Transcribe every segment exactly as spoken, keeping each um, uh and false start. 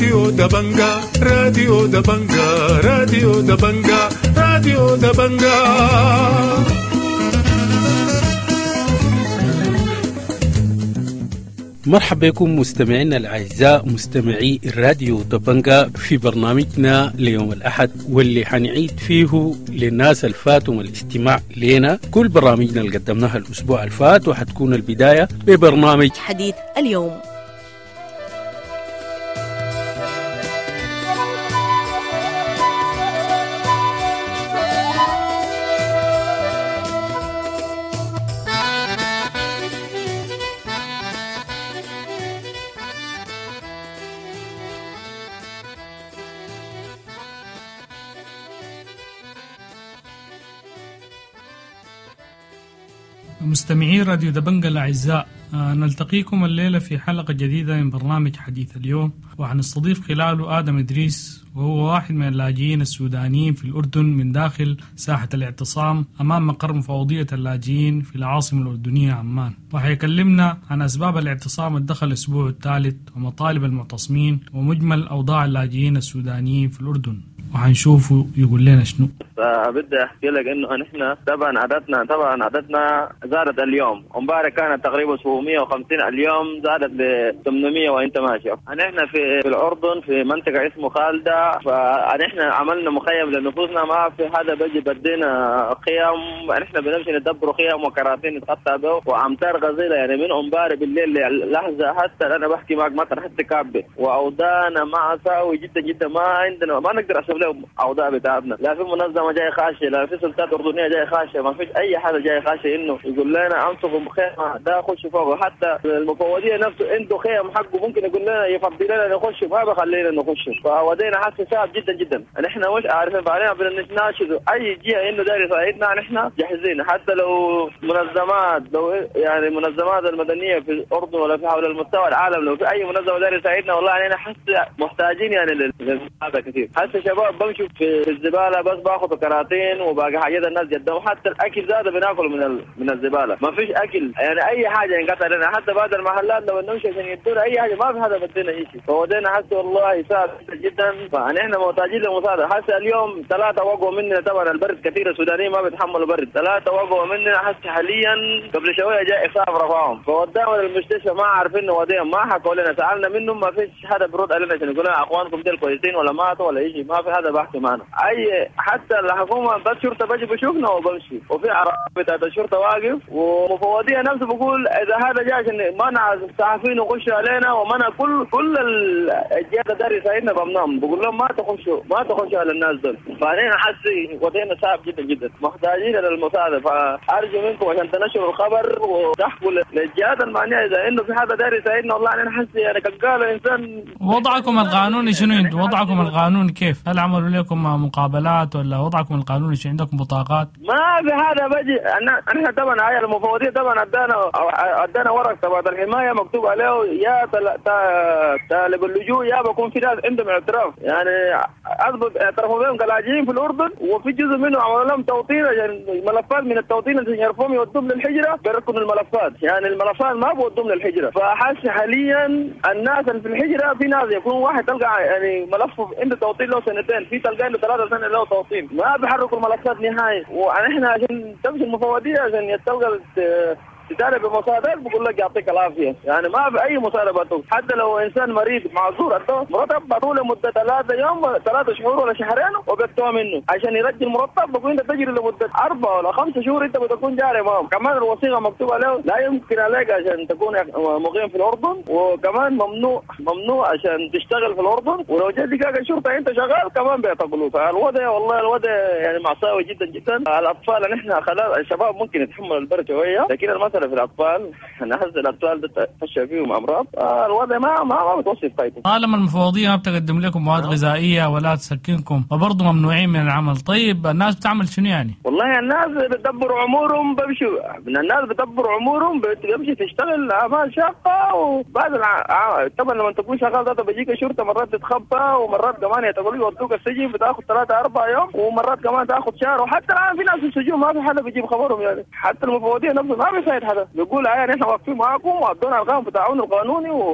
راديو دبنجا راديو دبنجا راديو دبنجا راديو دبنجا. مرحبا بكم مستمعينا الأعزاء مستمعي الراديو دبنجا في برنامجنا ليوم الأحد، واللي حنعيد فيه للناس الفاتهم الاستماع لنا كل برامجنا اللي قدمناها الأسبوع الفات، وحتكون البداية ببرنامج حديث اليوم. مستمعي راديو دبنجا الأعزاء، نلتقيكم الليلة في حلقة جديدة من برنامج حديث اليوم، وحنستضيف خلاله آدم إدريس، وهو واحد من اللاجئين السودانيين في الأردن من داخل ساحة الاعتصام أمام مقر مفوضية اللاجئين في العاصمة الأردنية عمان، وحيكلمنا عن أسباب الاعتصام الدخل الأسبوع الثالث ومطالب المعتصمين ومجمل أوضاع اللاجئين السودانيين في الأردن، وحنشوفوا يقول لنا شنو. فبدي احكي لك انه نحن طبعا عددنا طبعا عددنا زادت اليوم، امبارح كانت تقريبا سبعمية وخمسين، اليوم زادت ل ثمانمية وانت ماشي. نحن في, في الاردن في منطقه اسمه خالده، فنحن عملنا مخيم لنفوسنا، ما في هذا بيجي بدينا خيام، نحن بنمشي ندبروا خيام وكراتين نتقطع به، وامطار غزيره يعني من امبارح بالليل لحظه حتى انا بحكي معك ما حتى كعبه، واوضاعنا مأساوي جدا جدا، ما عندنا ما نقدر اشوف لهم اوضاع بتاعتنا، لا في منظمه جاي خاشة، لا في سلطات أردنية جاي خاشة، ما فيش أي حاجة جاي خاشة إنه يقول لنا أمسكوا بخيمة ده خش فوقه. حتى المفوضية نفسه عنده خيم حقه ممكن يقول لنا يفضل لنا نخش، ما بخلينا نخش، فودينا حس صعب جدا جدا. نحن مش عارفين بعدين بدنا نناشد أي جهة إنه داير يساعدنا، نحن جاهزين، حتى لو منظمات لو يعني منظمات المدنية في الأردن ولا في حول المستوى العالم، لو في أي منظمة داير يساعدنا والله علينا حس محتاجين يعني للمساعدة كثير. حس شباب بمشوا في الزبالة بس باخذوا كراتين وباقي حاجات الناس قدامهم، حتى الاكل زاد بناكل من ال... من الزباله، ما فيش اكل يعني اي حاجه ينقطع لنا، حتى بعد المحلات لو نمشي عشان يدونا اي حاجه ما في هذا بدينا شيء، فودينا حتى والله صعب جدا، فنحن محتاجين لمساعده. حتى اليوم ثلاثه وقعوا مننا، طبعا البرد كثير، السودانيين ما بيتحملوا برد، ثلاثه وقعوا مننا حتى حاليا قبل شويه جاء اصاب رفعهم، فوداهم للمستشفى ما عارفين نوديهم، ما حكوا لنا، سالنا منهم ما فيش حدا برد علينا عشان يقول لنا اخوانكم دول كويسين ولا ماتوا ولا شيء، ما في هذا بحث معنا اي، حتى الحكومه بس شرطه بجي بشوفنا وبمشي، وفي عربية بتاعت الشرطه واقف، ومفوضيه نفسه بقول اذا هذا جاء عشان منع الصحفيين يخشوا علينا ومنع كل كل الجهات داري يساعدنا بمنام، بقول لهم ما تخشوا ما تخشوا على الناس دول، فعلينا حسي وضعنا صعب جدا جدا، محتاجين للمساعده، فارجو منكم عشان تنشروا الخبر وتحكوا للجهات المعنيه اذا انه في حدا داري يساعدنا، والله علينا حسي يعني قال انسان. وضعكم القانوني شنو؟ انتم وضعكم القانوني كيف؟ هل عملوا لكم مقابلات ولا وضعكم القانوني شو عندكم بطاقات؟ ما في هذا بجي، احنا طبعا هاي المفوضيه طبعا ادانا ادانا ورق تبع الحمايه مكتوب عليه يا طالب اللجوء يا بكون في ناس عندهم اعتراف، يعني اثبت اعترفوا بهم كلاجئين في الاردن، وفي جزء منهم عملوا لهم توطين عشان ملفات من التوطين عشان يعرفوهم يودوهم للحجره، بيركنوا الملفات، يعني الملفات ما بيودوهم للحجره، فحس حاليا الناس اللي في الحجره في ناس يكون واحد تلقى يعني ملف عنده توطين له سنتين، في تلقى له ثلاثه سنه له توطين، ما بيحركوا الملفات نهائي، ونحن عشان تمشي المفوضيه عشان تلقى تداري بمساعدات بقول لك يعطيك العافيه، يعني ما في اي مساعده بتوك، حتى لو انسان مريض معذور ادوه مرتب بعطوه لمده ثلاثه يوم ثلاثه شهور ولا شهرين وبيكتوه منه، عشان يرجع المرتب بقول انت تجري لمده اربعه ولا خمسه شهور انت بتكون جاري معهم، كمان الوثيقه مكتوب عليه لا يمكن عليك عشان تكون مقيم في الاردن، وكمان ممنوع ممنوع عشان تشتغل في الاردن، ولو جا دقاق الشرطه انت شغال كمان بيعتقلوه، فالوضع والله الوضع يعني مأساوي جدا جدا. الاطفال نحن خلاص الشباب ممكن يتحملوا البرد شويه، لكن المساله في الاطفال نحس الاطفال تفشى فيهم امراض، آه الوضع ما ما ما متوصف طيب. طالما المفوضيه ما بتقدم لكم مواد غذائيه ولا تسكنكم وبرضه ممنوعين من العمل، طيب الناس بتعمل شنو يعني؟ والله الناس بتدبروا امورهم بمشوا، من الناس بتدبروا امورهم بتمشي تشتغل اعمال شاقه، وبعد الع... طبعا لما تكون شغال ده بيجيك الشرطه مرات تتخبى، ومرات كمان يعتبروا يودوك السجن بتاخذ ثلاثه اربع يوم، ومرات كمان تاخذ شهر، وحتى الان في ناس في السجون ما في حدا بيجيب خبرهم، يعني حتى المفوضيه نفسه ما بيساعد حدا، بيقول هاي نحن واقفين معاكم وادونا القانون بتاعنا القانوني و...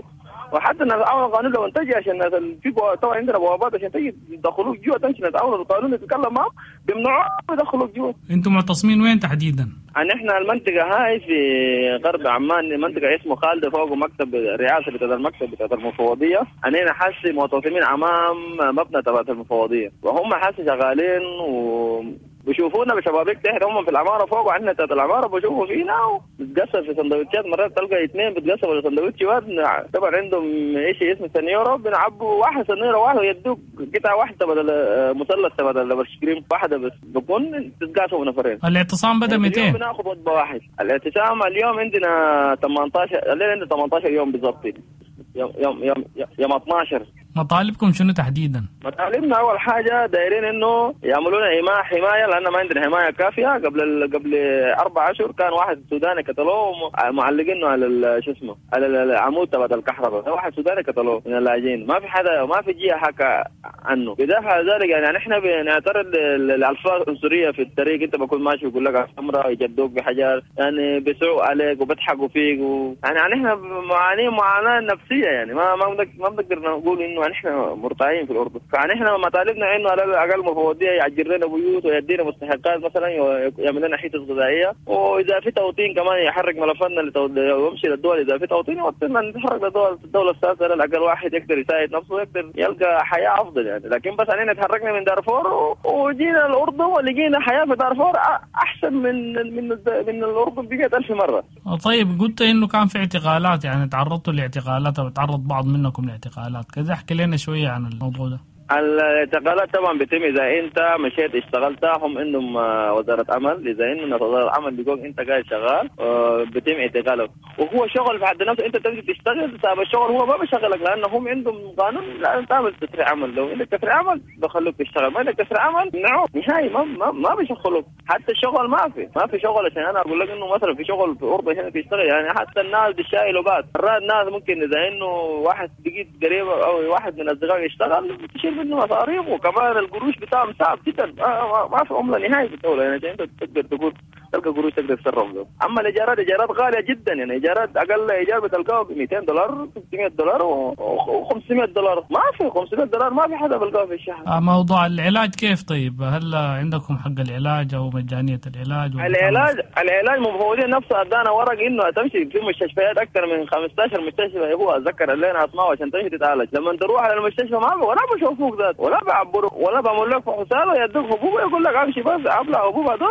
وحتى نتعاون القانون لو انتجي عشان الناس في طبعا عندنا بوابات عشان تجي يدخلوك جوا، تمشي نتعاون القانون نتكلم معهم بيمنعوه يدخلوك جوا. انتم معتصمين وين تحديدا؟ يعني احنا المنطقه هاي في غرب عمان، منطقه اسمه خالد فوق مكتب الرئاسه بتاع المكتب بتاع المفوضيه. انا حاسس معتصمين امام مبنى تبع المفوضيه، وهم حاسس شغالين و بيشوفونا بشبابيك تحت، هم في العماره فوق وعندنا تحت العماره بيشوفوا فينا وبتقسم في سندوتشات. مرات تلقى اثنين بتقسموا سندوتش واحد، طبعا عندهم شيء اسمه سنيوره بنعبوا واحد سنيوره واحد ويدوك قطعه واحده بدل مثلث بدل الايس كريم واحده بس، بكون تتقاسموا نفرين. الاعتصام بدا متى؟ اليوم بناخذ وجبه واحد. الاعتصام اليوم عندنا ثمانية عشر، الليله عندنا ثمانية عشر يوم بالضبط، يوم يوم يوم يوم اثناشر. مطالبكم شنو تحديدا؟ مطالبنا اول حاجه دايرين انه يعملوا لنا حمايه، لان ما عندنا حمايه كافيه. قبل قبل اربع اشهر كان واحد سوداني قتلوه معلقينه على شو اسمه على العمود تبع الكهرباء، واحد سوداني قتلوه من اللاجئين، ما في حدا ما في جهه حكى عنه. بدافع ذلك يعني احنا بنعترض الالفاظ العنصريه في الطريق، انت بكون ماشي يقول لك حمراء يجدوك بحجار، يعني بيسعوا عليك وبيضحكوا فيك و... يعني احنا معانين معاناه نفسيه، يعني ما ما ما بنقدر نقول انه احنا مرتاحين في الاردن. فعن احنا مطالبنا انه على الاقل مفوضيه يعجر لنا بيوت ويدينا مستحقات، مثلا يعمل لنا حيطه غذائيه، واذا في توطين كمان يحرك ملفاتنا ويمشي للدول. اذا في توطين يوطننا نتحرك للدول الدوله السادسه، على الاقل واحد يقدر يساعد نفسه ويقدر يلقى حياه افضل يعني. لكن بس علينا تحركنا من دارفور وجينا الاردن ولقينا حياه في دارفور احسن من من من الاردن بقيت ألف مره. طيب قلت انه كان في اعتقالات، يعني تعرضتوا لاعتقالات او تعرض بعض منكم لاعتقالات، كذا احكي لنا شويه عن الموضوع ده. الاعتقالات طبعا بيتم اذا انت مشيت اشتغلت، هم عندهم وزاره عمل، اذا انه وزاره عمل بيقول انت قاعد شغال بيتم اعتقالك، وهو شغل في حد نفسه. انت تجي تشتغل تساب الشغل، هو ما بيشغلك لانه هم عندهم قانون لازم تعمل تسريع عمل. لو عندك تسريع عمل بخلوك تشتغل، ما عندك تسريع عمل نعم نهائي ما ما, ما بيشغلوك. حتى الشغل ما في ما في شغل. عشان انا اقول لك انه مثلا في شغل في الاردن هنا بيشتغل، يعني حتى الناس بالشاي لغات مرات الناس ممكن اذا انه واحد بقيت قريب او واحد من الاصدقاء يشتغل تشيل منه مصاريف، وكمان القروش بتاعهم صعب جدا، ما, ما في عمله نهائي في الدوله يعني. انت تقدر تقول تلقى قروش تقدر تتصرف له. اما الايجارات ايجارات غاليه جدا، يعني ايجارات اقل ايجار بتلقاه ب مئتين دولار ستمئة دولار وخمسمئة دولار، ما في خمسمئة دولار ما في حدا بلقاه في الشهر. موضوع العلاج كيف طيب؟ هل عندكم حق العلاج او مجانيه العلاج؟ العلاج العلاج مفوضين نفسه ادانا ورق انه تمشي في مستشفيات اكثر من خمسة عشر مستشفى، هو اتذكر لنا اسماء عشان تمشي تتعالج. لما تروح على المستشفى ما ولا بشوفوك ذات ولا بعبروا ولا بعمل لك فحوصات ويدوك حبوب ويقول لك امشي بس ابلع حبوب هذول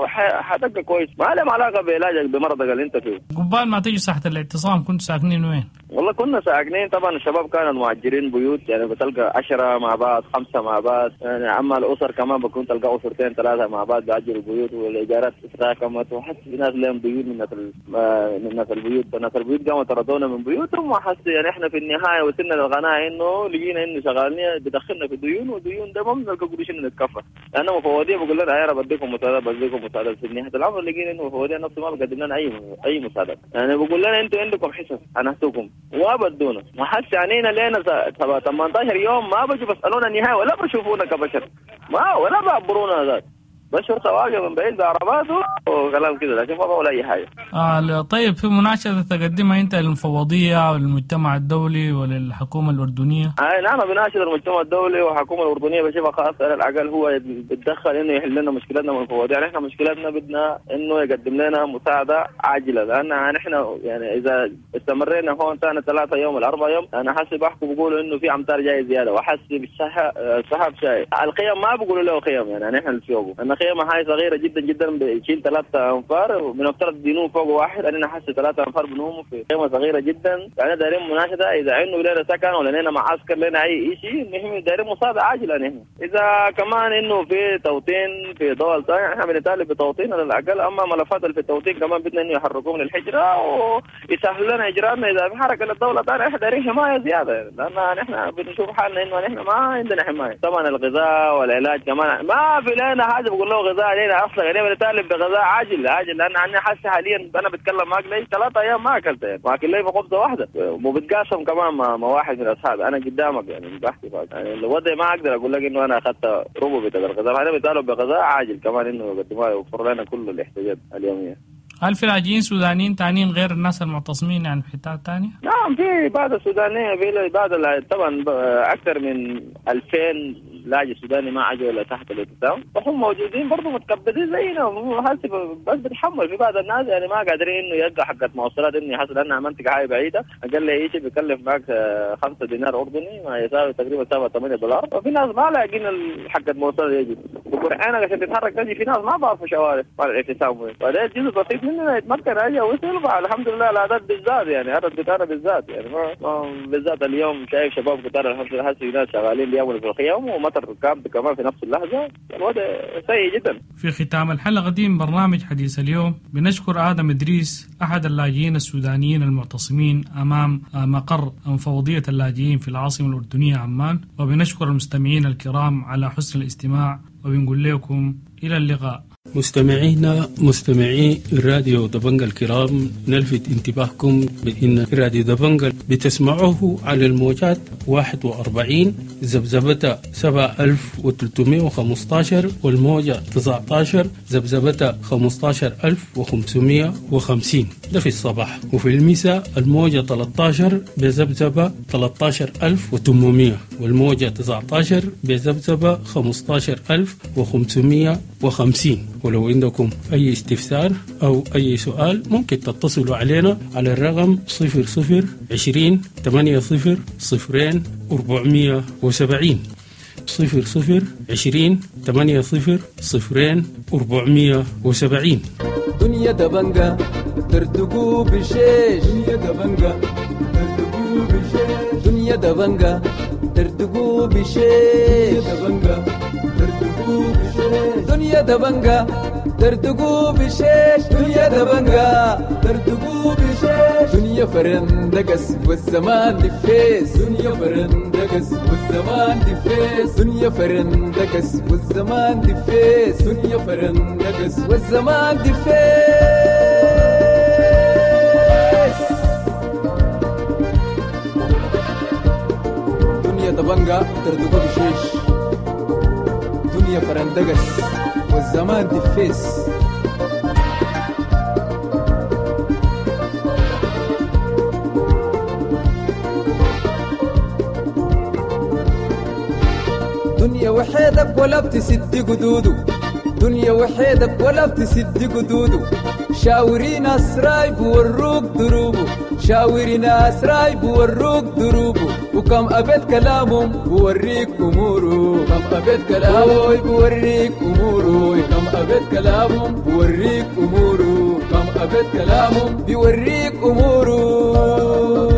وحتبقى كويس. ما لهم علاقه بعلاجك بمرضك اللي انت فيه. قبال ما تيجي ساحه الاعتصام كنتوا ساكنين وين؟ والله كنا ساكنين طبعا الشباب كانوا مؤجرين بيوت، يعني بتلقى عشرة مع بعض خمسة مع بعض، يعني اما الاسر كمان بكون تلقى اسرتين ثلاثه مع بعض بيأجروا بيوت، والايجارات تراكمت، وحس في ناس لهم بيوت من من ناس البيوت ناس البيوت قاموا طردونا من بيوتهم، وحس يعني احنا في النهايه وصلنا للقناعه انه لقينا انه شغالين بدخلنا في ديون، وديون ده ما بنلقى قروش نتكفى. لانه مفوضيه بقول لنا يا رب بديكم مساعدات بديكم مساعدات، في نهايه الامر لقينا انه مفوضيه نفسه ما بقدم لنا اي اي مساعدات، يعني بقول لنا انتم عندكم حصص هنهتكم وابدونا، وحس عنينا لنا ثمانية عشر يوم ما بجوا بسالونا النهايه ولا بشوفونا كبشر، ما ولا بعبرونا ذات بشر سواقع من بعيد بعربات وكلام كده، لكن ما بقول اي حاجه. آه طيب في مناشده تقدمها انت للمفوضيه والمجتمع الدولي وللحكومه الاردنيه؟ اي نعم بناشد المجتمع الدولي والحكومه الاردنيه بشبه خاص على الاقل هو يتدخل انه يحل لنا مشكلتنا من المفوضيه، يعني احنا مشكلتنا بدنا انه يقدم لنا مساعده عاجله، لان نحن يعني اذا استمرينا هون ثاني ثلاثه يوم الاربع يوم انا حاسس بحكوا بيقولوا انه في امطار جاي زياده، وحاسس بالسحاب شاي الخيام ما بيقولوا له خيام، يعني نحن الفيوق خيمة هاي صغيرة جدا جدا بتشيل ثلاثة أنفار وبنفترض دينوم فوق واحد، أنا حاسس ثلاثة أنفار بنوموا في خيمة صغيرة جدا، يعني دايرين مناشدة إذا عنده لنا سكن ولا لنا معسكر لنا أي شيء نحن دايرين مساعدة عاجلة نحن. إذا كمان إنه في توطين في دول ثانية إحنا بنطالب بتوطين على الأقل، أما ملفات اللي في التوطين كمان بدنا إنه يحركوهم للحجرة ويسهلوا لنا إجراءاتنا إذا في حركة للدولة ثانية، إحنا دايرين حماية زيادة لأن نحن بنشوف حالنا إنه نحن ما عندنا حماية. طبعا الغذاء والعلاج كمان ما في لنا حاجة بقول له غذاء علينا اصلا، يعني بنطالب بغذاء عاجل عاجل، لان انا حاسس حاليا انا بتكلم معك لي ثلاثة ايام ما اكلت، يعني واكل لي خبزه واحده وبتقاسم كمان مع, مع واحد من اصحابي، انا قدامك يعني بحكي يعني الوضع ما اقدر اقول لك انه انا اخذت ربع بتاع الغذاء، انا بنطالب بغذاء عاجل كمان انه يقدموا يوفر لنا كل الاحتياجات اليوميه. هل في لاجئين سودانيين تانيين غير الناس المعتصمين يعني في حتات تانية؟ نعم في بعض السودانيين، في بعض طبعا أكثر من ألفين لاجئ سوداني ما عجوا إلى تحت الالتزام، وهم موجودين برضه متكبدين زينا، بس بتحمل. في بعض الناس يعني ما قادرين إنه يلقى حقة مواصلات، إنه يحصل أنها منطقة هاي بعيدة، أقل شيء بيكلف معك خمسة دينار أردني ما يساوي تقريبا سبعة ثمانية دولار، وفي ناس ما لاقين حقة مواصلات يجي، وقرعانك عشان تتحرك تجي، في ناس ما بعرفوا شوارع مع الالتزام، وهذا جزء بسيط مننا يتمكن أجي وصل. الحمد لله العدد بالذات يعني هذا القطار بالذات يعني ما بالذات اليوم شايف شباب قطار الحمد لله هسه ناس شغالين بيعملوا في الخيام ومطر كامل كمان في نفس اللحظة، الوضع سيء جدا. في ختام الحلقة دي من برنامج حديث اليوم بنشكر آدم إدريس أحد اللاجئين السودانيين المعتصمين أمام مقر مفوضية اللاجئين في العاصمة الأردنية عمان، وبنشكر المستمعين الكرام على حسن الاستماع، وبنقول لكم إلى اللقاء. مستمعينا مستمعي الراديو دبنجة الكرام، نلفت انتباهكم بأن راديو دبنجة بتسمعوه على الموجات واحد وأربعين زبزبة سبعة ألف وثلاثمائة وخمسة عشر والموجة تسعة عشر زبزبة خمسة عشر ألف وخمسمائة وخمسين، ده في الصباح. وفي المساء الموجة ثلاثة عشر بزبزبة ثلاثة عشر ألف وثمانمائة والموجة تسعة عشر بزبزبة خمسة عشر ألف وخمسمائة وخمسين. ولو عندكم أي استفسار أو أي سؤال ممكن تتصلوا علينا على الرقم صفر صفر عشرين ثمانية صفر صفرين أربعمائة وسبعين صفر صفر عشرين ثمانية صفر صفرين أربعمائة وسبعين. دنيا دبنجة ترتقو بشيش، دنيا دبنجة ترتقو بشيش، دنيا دبنجة ترتقو بشيش، دبنجة ترتقو بشيش، دنيا دبنجة ترتقو بشيش، دنيا دبنجة ترتقو بشيش، دنيا فرندقس والزمان دفيس، دنيا فرندقس والزمان دفيس، دنيا فرندقس والزمان دفيس، دنيا فرندقس والزمان دفيس. دنيا دبنجة ترتقو بشيش، دنيا فرندقس والزمان دفيس. دنيا وحيدك ولا بتسد قدودو، دنيا وحيدك ولا بتسد قدودو، شاورين أسراي بوروك دروبو، شاورين أسراي بوروك دروبو، وكم أبد كلامهم بوريك أمورو، كم أبد كلامهم بوريك أمورو، كم أبد كلامهم بوريك أمورو، كم أبد كلامهم بوريك أمورو.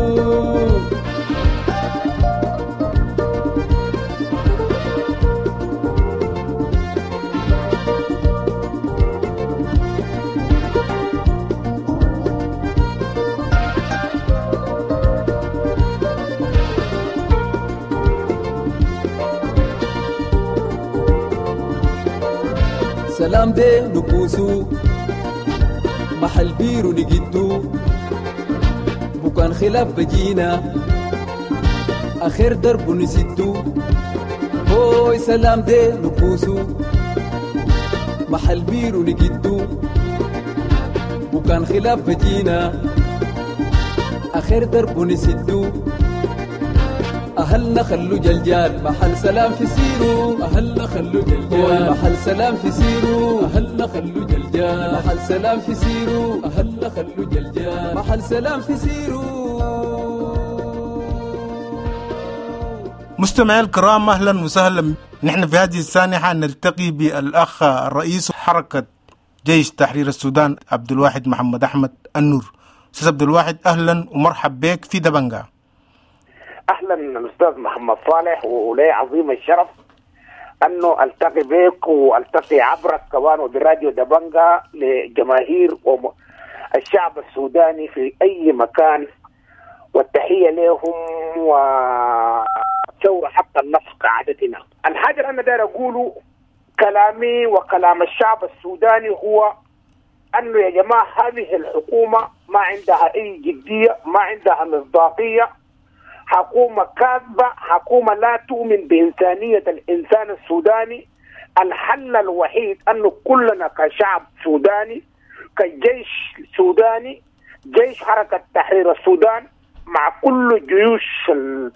سلام ده نبوسو محل بيرو نجدو، بكان خلاف بجينا آخر درب نسدو. هوي سلام ده نبوسو محل بيرو نجدو، بكان خلاف بجينا آخر درب نسدو. أهلنا خلو جلجال محل سلام في سيرو، أهلنا خلو جلجال محل سلام في سيرو، أهلنا خلو جلجال محل سلام في سيرو، أهلنا خلو جلجال محل سلام في سيرو. مستمعي الكرام أهلا وسهلا. نحن في هذه السانحة نلتقي بالأخ الرئيس حركة جيش تحرير السودان عبد الواحد محمد أحمد النور. أستاذ عبد الواحد أهلا ومرحب بك في دبنجة. أهلا الأستاذ محمد صالح، ولي عظيم الشرف أنه ألتقي بك وألتقي عبرك كمان وبراديو دبنجة لجماهير الشعب السوداني في أي مكان، والتحية لهم وشور حق النفس كعادتنا. الحاجة اللي أنا داير أقوله كلامي وكلام الشعب السوداني هو أنه يا جماعة هذه الحكومة ما عندها أي جدية، ما عندها مصداقية، حكومة كاذبة، حكومة لا تؤمن بإنسانية الإنسان السوداني. الحل الوحيد أنه كلنا كشعب سوداني كجيش سوداني، جيش حركة تحرير السودان مع كل جيوش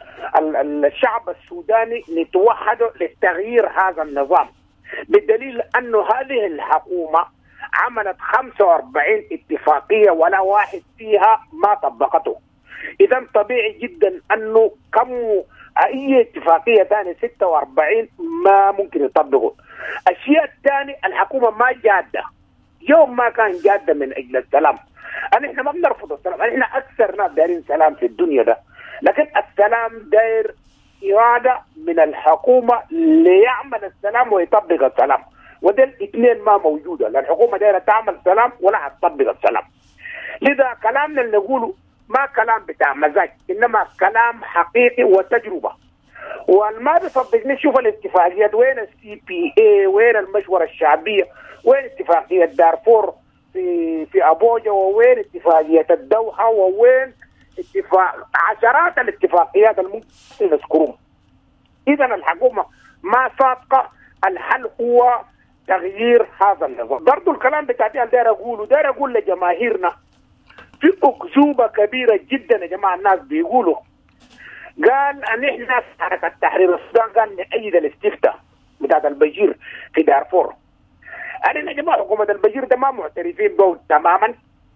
الشعب السوداني نتوحد لتغيير هذا النظام، بالدليل أن هذه الحكومة عملت خمسة وأربعين اتفاقية ولا واحد فيها ما طبقته. إذا طبيعي جدا أنه كم أي اتفاقية ثانية ستة وأربعين ما ممكن يطبقوا. الشيء الثاني الحكومة ما جادة، يوم ما كان جادة من أجل السلام. نحن ما بنرفض السلام، نحن أكثر ناس دايرين سلام في الدنيا ده، لكن السلام داير إرادة من الحكومة ليعمل السلام ويطبق السلام، وده الاثنين ما موجودة. لا الحكومة دايرة تعمل سلام ولا هتطبق السلام. لذا كلامنا اللي نقوله ما كلام بتاع مزاج، إنما كلام حقيقي وتجربة. والما بيصدق نشوف الاتفاقيات، وين السي بي اي، وين المشورة الشعبية، وين اتفاقية دارفور في في أبوجا، ووين اتفاقية الدوحة، ووين اتفاق عشرات الاتفاقيات الممكن نذكرهم. إذا الحكومة ما صادقة، الحل هو تغيير هذا النظام. برضو الكلام بتاعتي داير أقوله، داير أقول لجماهيرنا في أكذوبة كبيرة جدا يا جماعة. الناس بيقولوا قال أن إحنا في حركة تحرير السودان قال نأيد الاستفتاء بتاعت البشير في دارفور. أنا يا جماعة حكومة البشير ده ما معترفين به تماما.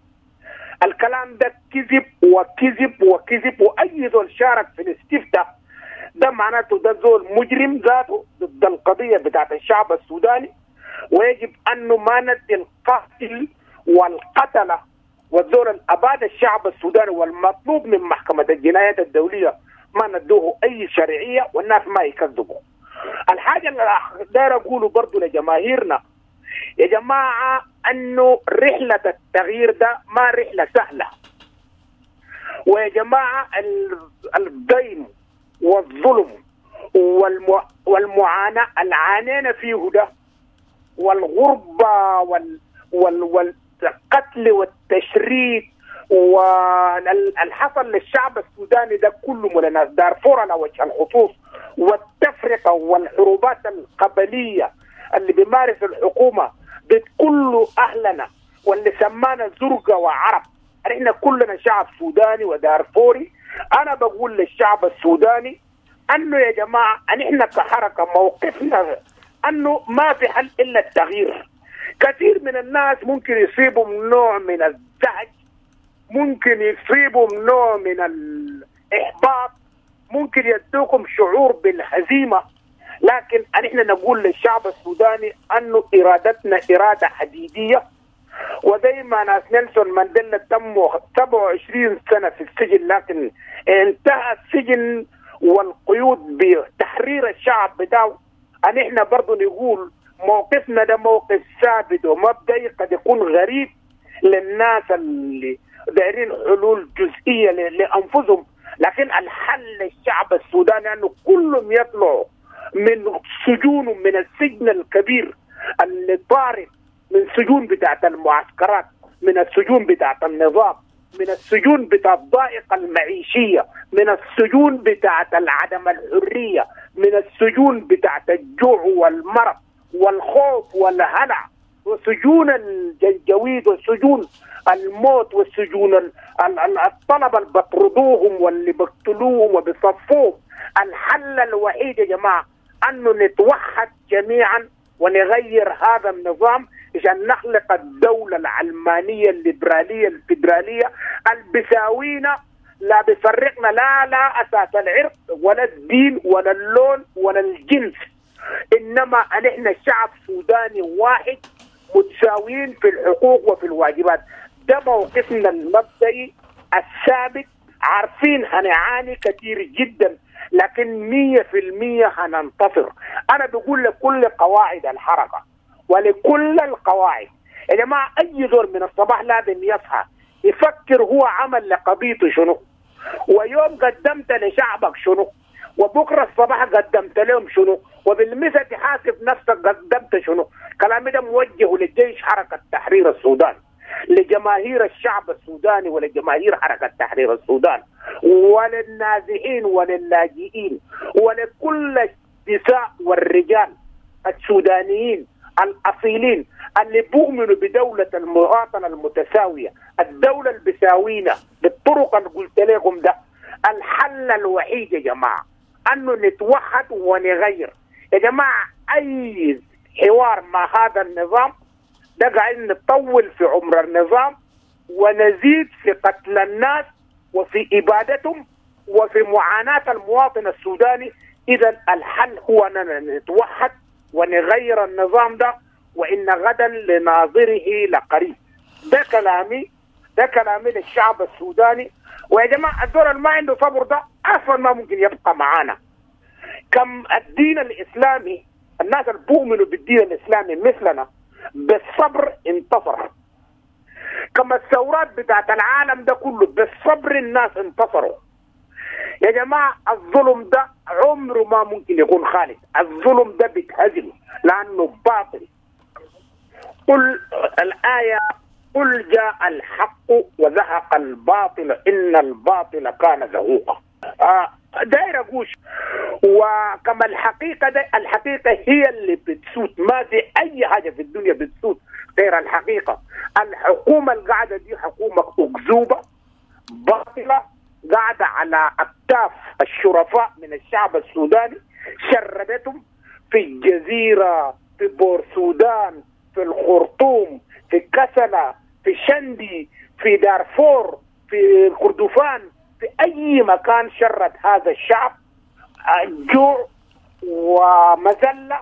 الكلام ده كذب وكذب وكذب، وأي ذول شارك في الاستفتاء ده معناته ده ذول مجرم ذاته ضد القضية بتاعت الشعب السوداني، ويجب أنه ما ندي القاتل والقتلة والذول الأباد الشعب السوداني والمطلوب من محكمة الجنايات الدولية ما ندوه أي شرعية، والناس ما يكذبوا. الحاجة اللي داير أقوله برضو لجماهيرنا يا جماعة أنه رحلة التغيير ده ما رحلة سهلة. ويا جماعة الضيم والظلم والمو... والمعاناة العانينا فيه ده، والغربة وال... وال... والقتل والتشريد والحصل للشعب السوداني ده كله من ناس دارفور على وجه الخصوص، والتفرقة والحروبات القبلية اللي بيمارس الحكومة ضد كل أهلنا واللي سمانا زرقة وعرب. احنا كلنا شعب سوداني ودارفوري. أنا بقول للشعب السوداني أنه يا جماعة أن احنا كحركة موقفنا أنه ما في حل إلا التغيير. كثير من الناس ممكن يصيبوا نوع من الزعج، ممكن يصيبوا نوع من الإحباط، ممكن يدوكم شعور بالهزيمة، لكن احنا نقول للشعب السوداني أنه إرادتنا إرادة حديدية. وزي ما ناس نيلسون مانديلا تم سبعة وعشرين سنة في السجن، لكن انتهى السجن والقيود بتحرير الشعب بتاعه. أن احنا برضو نقول موقفنا ده موقف ثابت ومبدئي، قد يكون غريب للناس اللي دايرين حلول جزئية لأنفسهم، لكن الحل للشعب السوداني أنه كلهم يطلعوا من سجون، من السجن الكبير اللي طارد، من سجون بتاعت المعسكرات، من السجون بتاعت النظام، من السجون بتاعت الضائقة المعيشية، من السجون بتاعت العدم الحرية، من السجون بتاعت الجوع والمرض والخوف والهلع، وسجون الجنجويد وسجون الموت والسجون الطلبة اللي بطردوهم واللي بقتلوهم وبصفوهم. الحل الوحيد يا جماعة أنه نتوحد جميعا ونغير هذا النظام عشان نخلق الدولة العلمانية الليبرالية الفيدرالية البساوينا، لا بيفرقنا لا لا أساس العرق ولا الدين ولا اللون ولا الجنس، إنما نحن الشعب السوداني واحد متساويين في الحقوق وفي الواجبات. ده موقفنا المبدئي الثابت. عارفين هنعاني كثير جدا، لكن مية في المية هننتصر. أنا بقول لكل قواعد الحركة ولكل القواعد يا جماعة، أي زور من الصباح لازم يصحى يفكر هو عمل لقبيته شنو، ويوم قدمت لشعبك شنو، وبكرة الصباح قدمت لهم شنو، وبالمسا تحاسب نفسك قدمت شنو. كلامي ده موجه للجيش حركة تحرير السودان، لجماهير الشعب السوداني ولجماهير حركة تحرير السودان، وللنازحين وللاجئين ولكل النساء والرجال السودانيين الأصيلين اللي بيؤمنوا بدولة المواطنة المتساوية، الدولة اللي بيساوينا بالطرق اللي قلت لكم ده. الحل الوحيد يا جماعة أنه نتوحد ونغير يا جماعة. أي حوار مع هذا النظام ده قاعد نطول في عمر النظام ونزيد في قتل الناس وفي إبادتهم وفي معاناة المواطن السوداني. إذا الحل هو أننا نتوحد ونغير النظام ده، وإن غدا لناظره لقريب. ده كلامي ده كلامي للشعب السوداني. ويا جماعة الدور اللي ما عنده صبر ده أصلا ما ممكن يبقى معانا. كم الدين الإسلامي، الناس اللي بيؤمنوا بالدين الإسلامي مثلنا بالصبر انتصر. كما الثورات بتاعت العالم ده كله بالصبر الناس انتصروا. يا جماعة الظلم ده عمره ما ممكن يكون خالد، الظلم ده بيتهزم لأنه باطل. قل الآية قل جاء الحق وزهق الباطل إن الباطل كان زهوقا. آه داير أقول وكما الحقيقة ده الحقيقة هي اللي بتسود، ما في أي حاجة في الدنيا بتسود غير الحقيقة. الحكومة القاعدة دي حكومة أكذوبة باطلة قاعدة على أكتاف الشرفاء من الشعب السوداني، شردتهم في الجزيرة، في بورسودان، في الخرطوم، في كسلة، في شندي، في دارفور، في كردفان، في أي مكان شرد هذا الشعب جوع ومذلة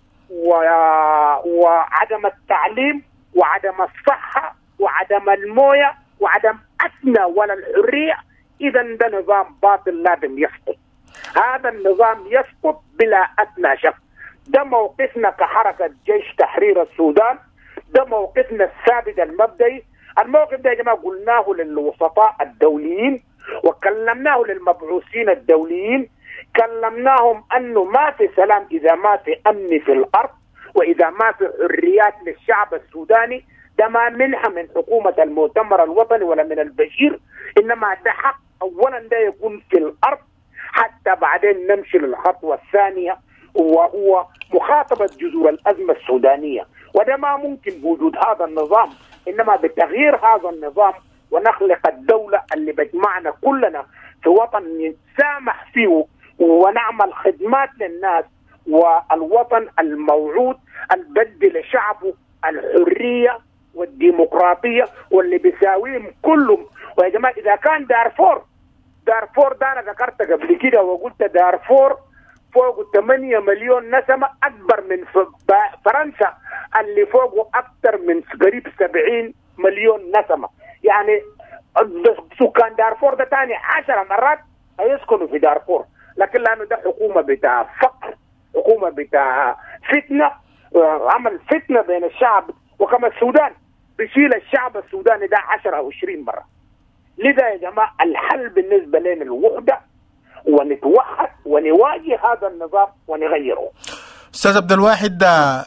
وعدم التعليم وعدم الصحة وعدم الموية وعدم أدنى ولا الحرية. إذا ده نظام باطل لازم يسقط. هذا النظام يسقط بلا أدنى شك. ده موقفنا كحركة جيش تحرير السودان، ده موقفنا الثابت المبدئي. الموقف ده يا جماعة قلناه للوسطاء الدوليين وكلمناه للمبعوثين الدوليين، كلمناهم أنه ما في سلام إذا ما في أمن في الأرض وإذا ما في حريات للشعب السوداني. ده ما منها من حكومة المؤتمر الوطني ولا من البشير، إنما ده حق أولا ده يكون في الأرض حتى بعدين نمشي للخطوة الثانية وهو مخاطبة جذور الأزمة السودانية. وده ما ممكن بوجود هذا النظام، إنما بتغيير هذا النظام ونخلق الدولة اللي بجمعنا كلنا في وطن نسامح فيه ونعمل خدمات للناس، والوطن الموعود البدل لشعبه الحرية والديمقراطية واللي بيساويهم كلهم. ويا جماعة إذا كان دارفور دارفور ده أنا ذكرت قبل كده وقلت دارفور فوق ثمانية مليون نسمة، أكبر من فرنسا اللي فوقه أكثر من قريب سبعين مليون نسمة. يعني سكان دارفور ده تاني عشر مرات هيسكنوا في دارفور، لكن لأنه ده حكومة بتاع فقر، حكومة بتاع فتنة، عمل فتنة بين الشعب. وكما السودان بيشيل الشعب السوداني ده عشرة أو عشرين مرة. لذا يا جماعة الحل بالنسبة لنا الوحدة ونتوحد ونواجه هذا النظام ونغيره. أستاذ عبد الواحد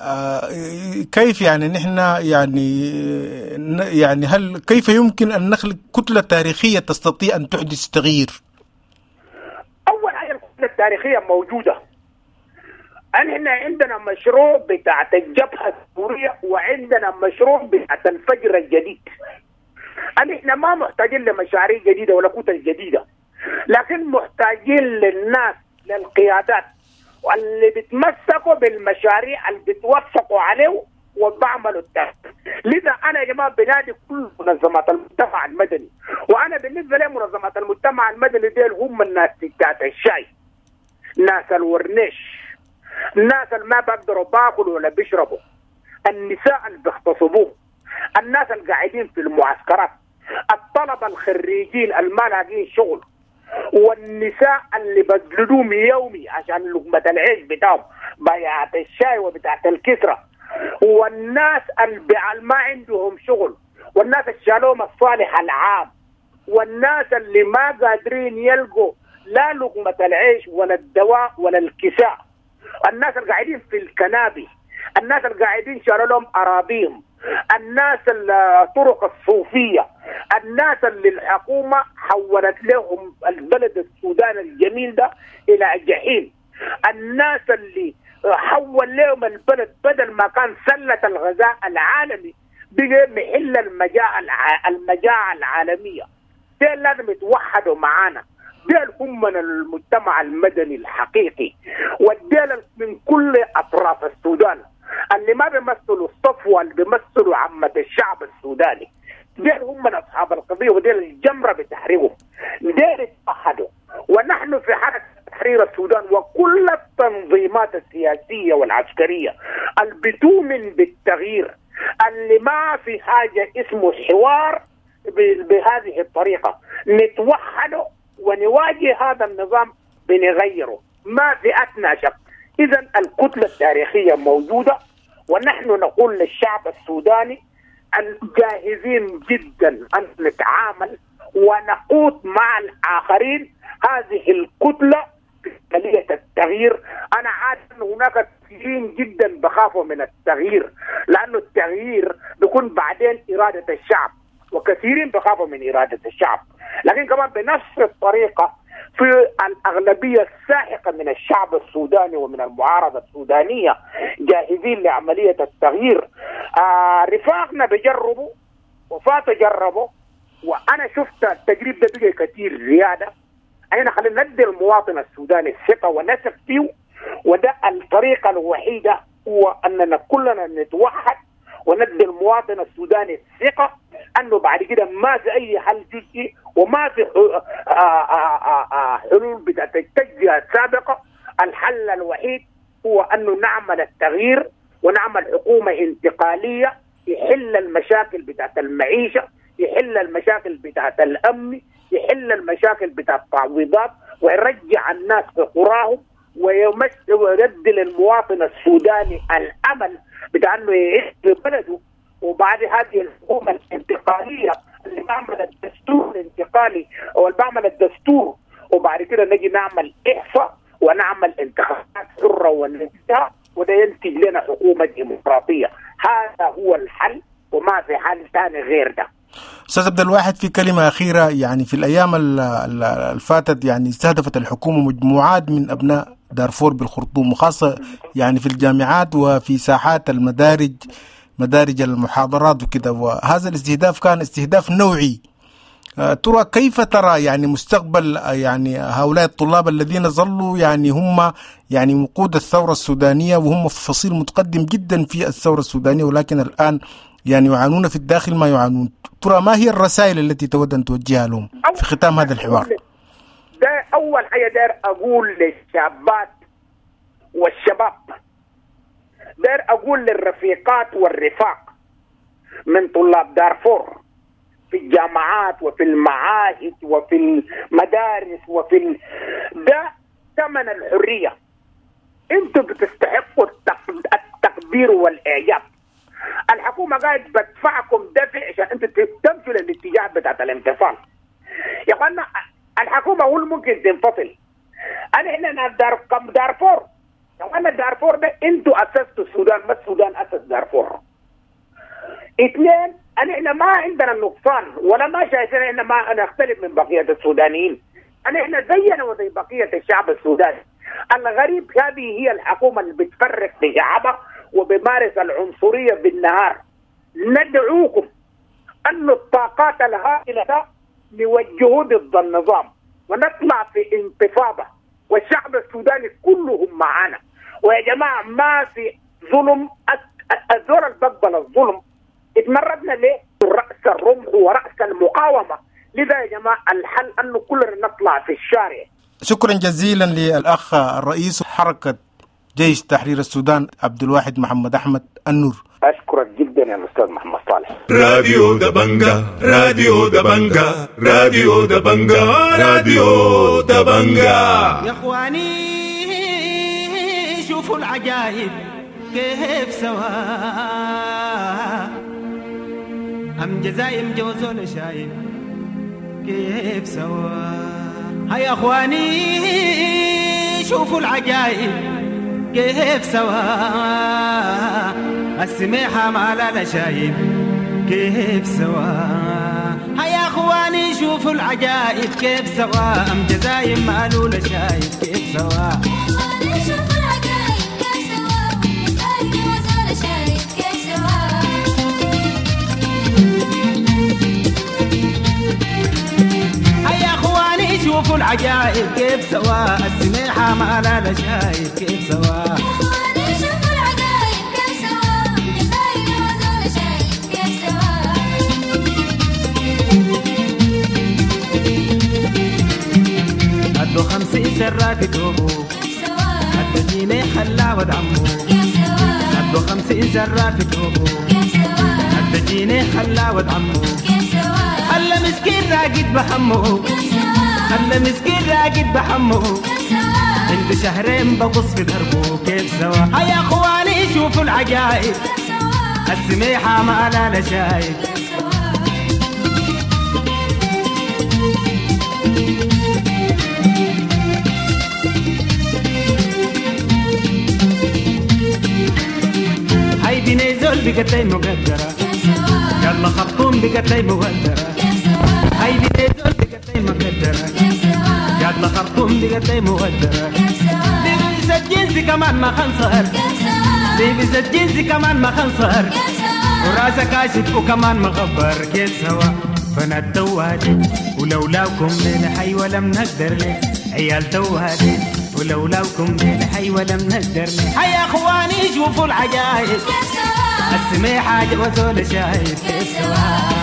كيف يعني نحن يعني يعني هل كيف يمكن أن نخلق كتلة تاريخية تستطيع أن تحدث تغيير؟ أول حاجة الكتلة التاريخية موجودة. احنا عندنا مشروع بتاعت الجبهة السورية وعندنا مشروع بتاعت الفجر الجديد. احنا ما محتاجين لمشاريع جديدة ولا كتل جديدة، لكن محتاجين للناس للقيادات واللي بتمسكوا بالمشاريع اللي بتوثقوا عليه وبعملوا التغيير. لذا انا يا جماعه بنادي كل منظمات المجتمع المدني، وانا بالنسبه لي منظمات المجتمع المدني ديل هم الناس بتاعت الشاي، ناس الورنيش، الناس اللي ما بيقدروا باكلوا ولا بيشربوا، النساء اللي بيغتصبوه، الناس اللي قاعدين في المعسكرات، الطلبه الخريجين اللي ما لاقين شغل، والنساء اللي بجلدوهم يومي عشان لقمة العيش بتاعهم بيعة الشاي وبتاعة الكسرة، والناس اللي ما عندهم شغل، والناس اللي شالوهم الصالح العام، والناس اللي ما قادرين يلقوا لا لقمة العيش ولا الدواء ولا الكساء، الناس اللي قاعدين في الكنابي، الناس اللي قاعدين شالوا لهم أراضيهم، الناس الطرق الصوفية، الناس اللي الحكومة حولت لهم البلد السودان الجميل ده إلى جحيم، الناس اللي حول لهم البلد بدل ما كان سلة الغذاء العالمي بقى محل المجاعة المجاعة العالمية. ديل لازم يتوحدوا معانا، ديل هم من المجتمع المدني الحقيقي، والديل من كل أطراف السودان اللي ما بيمثلوا الصفوة اللي بيمثلوا عامة الشعب السوداني. ديل هم من أصحاب القضية وديل الجمرة بتحريرهم. ديل يتوحدوا، ونحن في حركة تحرير السودان وكل التنظيمات السياسية والعسكرية اللي بتؤمن بالتغيير، اللي ما في حاجة اسمه حوار بهذه الطريقة، نتوحد ونواجه هذا النظام بنغيره، ما في أدنى شك. إذن الكتلة التاريخية موجودة، ونحن نقول للشعب السوداني الجاهزين جدا أن نتعامل ونقود مع الآخرين هذه الكتلة في عملية التغيير. أنا عارف أن هناك كثيرين جدا بخافوا من التغيير، لأنه التغيير بيكون بعدين إرادة الشعب، وكثيرين بخافوا من إرادة الشعب. لكن كمان بنفس الطريقة في الأغلبية الساحقة من الشعب السوداني ومن المعارضة السودانية جاهزين لعملية التغيير. آه رفاقنا بجربوا وفات جربوا، وأنا شفت التجريب ده بقى كثير زيادة. أنا خلينا ندي المواطن السوداني الثقة ونثق فيه، وده الطريقة الوحيدة هو أننا كلنا نتوحد وندي المواطن السوداني الثقة أنه بعد كده ما في أي حل جزئي وما في حلول بتاعت التجزئة السابقة. الحل الوحيد هو أنه نعمل التغيير ونعمل حكومة انتقالية يحل المشاكل بتاعت المعيشة، يحل المشاكل بتاعت الأمن، يحل المشاكل بتاعت التعويضات، ويرجع الناس في قراهم، ويمثل ويرد للمواطن السوداني الأمل بتاع أنه يعيش في بلده. وبعد هذه الحكومة الانتقالية اللي بعمل الدستور الانتقالي أو اللي بعمل الدستور، وبعد كده نجي نعمل إحصاء ونعمل انتخابات حرة ونزيهة، وده ينتج لنا حكومة ديمقراطية. هذا هو الحل وما في حل ثاني غير ده. أستاذ عبد الواحد، في كلمة أخيرة، يعني في الأيام الفاتت يعني استهدفت الحكومة مجموعات من أبناء دارفور بالخرطوم، وخاصة يعني في الجامعات وفي ساحات المدارج مدارج المحاضرات وكده، وهذا الاستهداف كان استهداف نوعي. أه ترى كيف ترى يعني مستقبل يعني هؤلاء الطلاب الذين ظلوا يعني هم يعني وقود الثورة السودانية، وهم في فصيل متقدم جدا في الثورة السودانية، ولكن الآن يعني يعانون في الداخل ما يعانون. ترى ما هي الرسائل التي تود أن توجهها لهم في ختام هذا الحوار؟ ده أول حاجة داير أقول للشابات والشباب، داير أقول للرفيقات والرفاق من طلاب دارفور في الجامعات وفي المعاهد وفي المدارس وفي ال... ده ثمن الحرية. انتوا بتستحقوا التقدير والإعجاب. الحكومة قاعد بدفعكم دفع عشان انتوا تمشوا للاتجاه بتاعت الانفصال. يا اخوانا الحكومة هو ممكن تنفصل. انا هنا دار كم دارفور، يا اخوانا دارفور ده انتوا اسستوا السودان، ما السودان اسس دارفور. اثنين، انا هنا ما عندنا نقصان ولا ما شايفين ان ما نختلف من بقية السودانيين. انا هنا زينا وزي بقية الشعب السوداني. الغريب هذه هي الحكومة اللي بتفرق في شعبها وبمارس العنصرية بالنهار. ندعوكم أن الطاقات الهائلة نوجهوا ضد النظام ونطلع في انتفاضة، والشعب السوداني كلهم معنا. ويا جماعة ما في ظلم، الزور البقبل الظلم اتمردنا ليه؟ رأس الرمح ورأس المقاومة. لذا يا جماعة الحل أنه كلنا نطلع في الشارع. شكرا جزيلا للأخ الرئيس حركة جيش تحرير السودان عبد الواحد محمد أحمد النور. أشكرك جدا يا أستاذ محمد صالح. راديو دبنجا راديو دبنجا راديو دبنجا راديو دبنجا. يا إخواني شوفوا العجائب كيف سوا، أم جزايم جوزون شايب كيف سوا. هيا إخواني شوفوا العجائب كيف سوا، السميحة مع لا شايب كيف سوا. هيا إخواني شوفوا العجائب كيف سوا، أم جزايم مع لا شايب كيف سوا. شوفوا العجائب كيف سوا السميحة ما لا لا شايف كيف سوا ادو خمسين سرة في توبو ادو جيني خلا ودعمو ادو خمسين سرة في توبو ادو جيني خلا ودعمو هلا مسكين راقد بحمو هلا مسكين راقد بحمو عنده شهرين بقص في دربو كيف سوا هيا اخواني شوفوا العجائب السميحة ما لا لا شايف هاي بنيزول بقتاي مقدرة يلا خرطوم بقتاي مقدرة هاي بنيزول بقتاي مقدرة يلا خرطوم بقتاي مقدرة لبس الجنس كمان ما خنصر لبس الجنس كمان ما خنصر وراسه كاشف وكمان مغبر كيف سوا بنات توهاتي ولولاكم للحي ولا منقدر لك عيال توهاتي ولولاكم للحي ولا منقدر لك هيا اخواني شوفوا العجائب السميحة جوزول شايف كيف سوا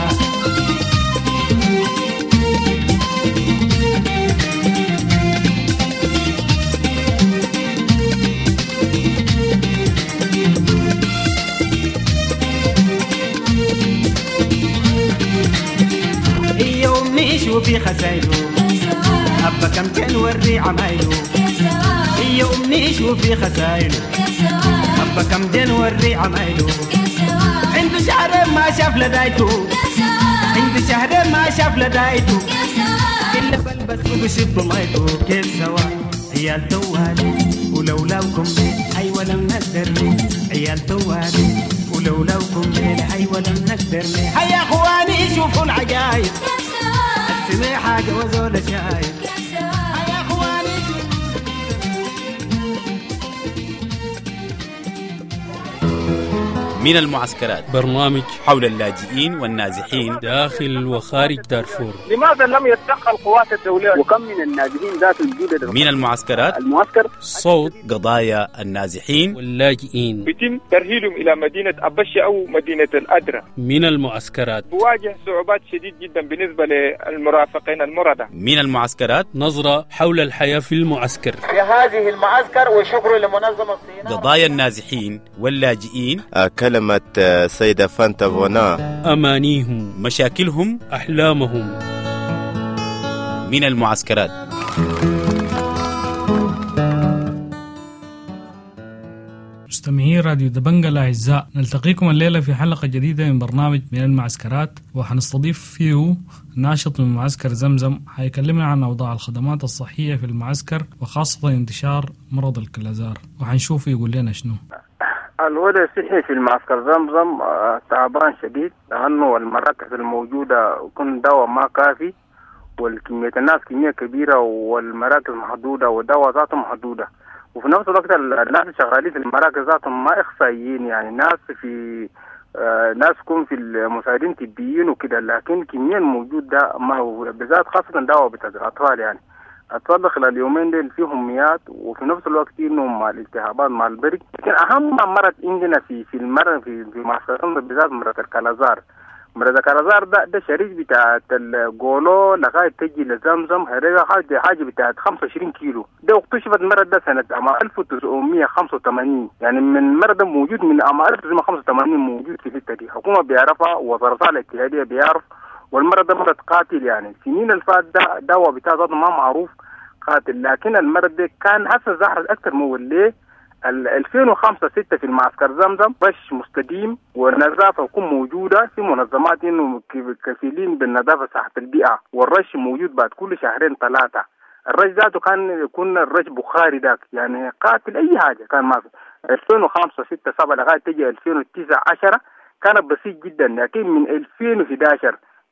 شوفي خسايلو أبا كم كان وري عمايلو هي أمني شوفي خسايلو أبا كم كان وري عمايلو عنده شهر ما شاف لدايتو عنده شهر ما شاف لدايتو إلا بلبس وبشب ضلايتو كيف سوا عيال توالي ولولاكم بيت حي ولا منقدر عيال توالي ولولاكم بيت حي ولا منقدر هيا اخواني شوفوا العجايب السميحة جوزول شايف هيا اخواني من المعسكرات برنامج حول اللاجئين والنازحين داخل وخارج دارفور. لماذا لم يتدخل القوات الدولية وكم من النازحين ذات الجودة من المعسكرات المعسكر صوت قضايا النازحين واللاجئين يتم ترهيلهم إلى مدينة أبشة أو مدينة الأدرة. من المعسكرات بواجه صعوبات شديد جدا بالنسبة للمرافقين المردة. من المعسكرات نظرة حول الحياة في المعسكر في هذه المعسكر وشكر لمنظمة الصيناء. قضايا النازحين واللاجئين كلمة سيدة فانتا فونا أمانيهم مشاكلهم أحلامهم. من المعسكرات. مستمعي راديو دبنجة الأعزاء، نلتقيكم الليلة في حلقة جديدة من برنامج من المعسكرات، وحنستضيف فيه ناشط من معسكر زمزم حيكلمنا عن أوضاع الخدمات الصحية في المعسكر وخاصة انتشار مرض الكلازار، وحنشوف يقول لنا شنو. الوضع الصحي في المعسكر زمزم تعبان شديد، لأنه المراكز الموجودة يكون دواء ما كافي، والكمية الناس كمية كبيرة والمراكز محدودة والدواء ذاته محدودة، وفي نفس الوقت الناس شغالين في المراكز ذاتهم ما إخصائيين، يعني ناس في آه ناس يكون في المساعدين طبيين وكده، لكن كمية الموجود ده ما هو بالذات خاصة دواء بتاع الأطفال. يعني أطفال خلال اليومين دول فيهم ميات، وفي نفس الوقت إنهم مع الالتهابات مع البرد. لكن أهم مرض عندنا في في المرض في في معسكرنا بالذات مرض الكلازار. مرض الكلازار ده ده شريط بتاع الجولو لغاية تجي لزمزم، هذا حاجة حاجة بتاعت خمسة وعشرين كيلو. ده اكتشفت المرض ده سنة عام ألف وتسعمية وخمسة وثمانين، يعني من مرض موجود من عام ألف وتسعمية وخمسة وثمانين موجود في الحتة دي، حكومة بيعرفها ووزارة الاتحادية بيعرف، والمرض ده مرض قاتل. يعني سنين الفات ده دواء بتاع ذاته ما معروف قاتل، لكن المرض ده كان هسه ظهر أكثر موليه ألفين وخمسة ستة في المعسكر زمزم، رش مستديم والنظافة تكون موجودة في منظمات إنه كفيلين بالنظافة صحة البيئة، والرش موجود بعد كل شهرين ثلاثة. الرش ذاته كان يكون الرش بخاري داك، يعني قاتل أي حاجة كان ما في. ألفين وخمسة ستة سبعة لغاية تجي ألفين وتسعة عشرة كان بسيط جدا، لكن من ألفين وإحدى عشر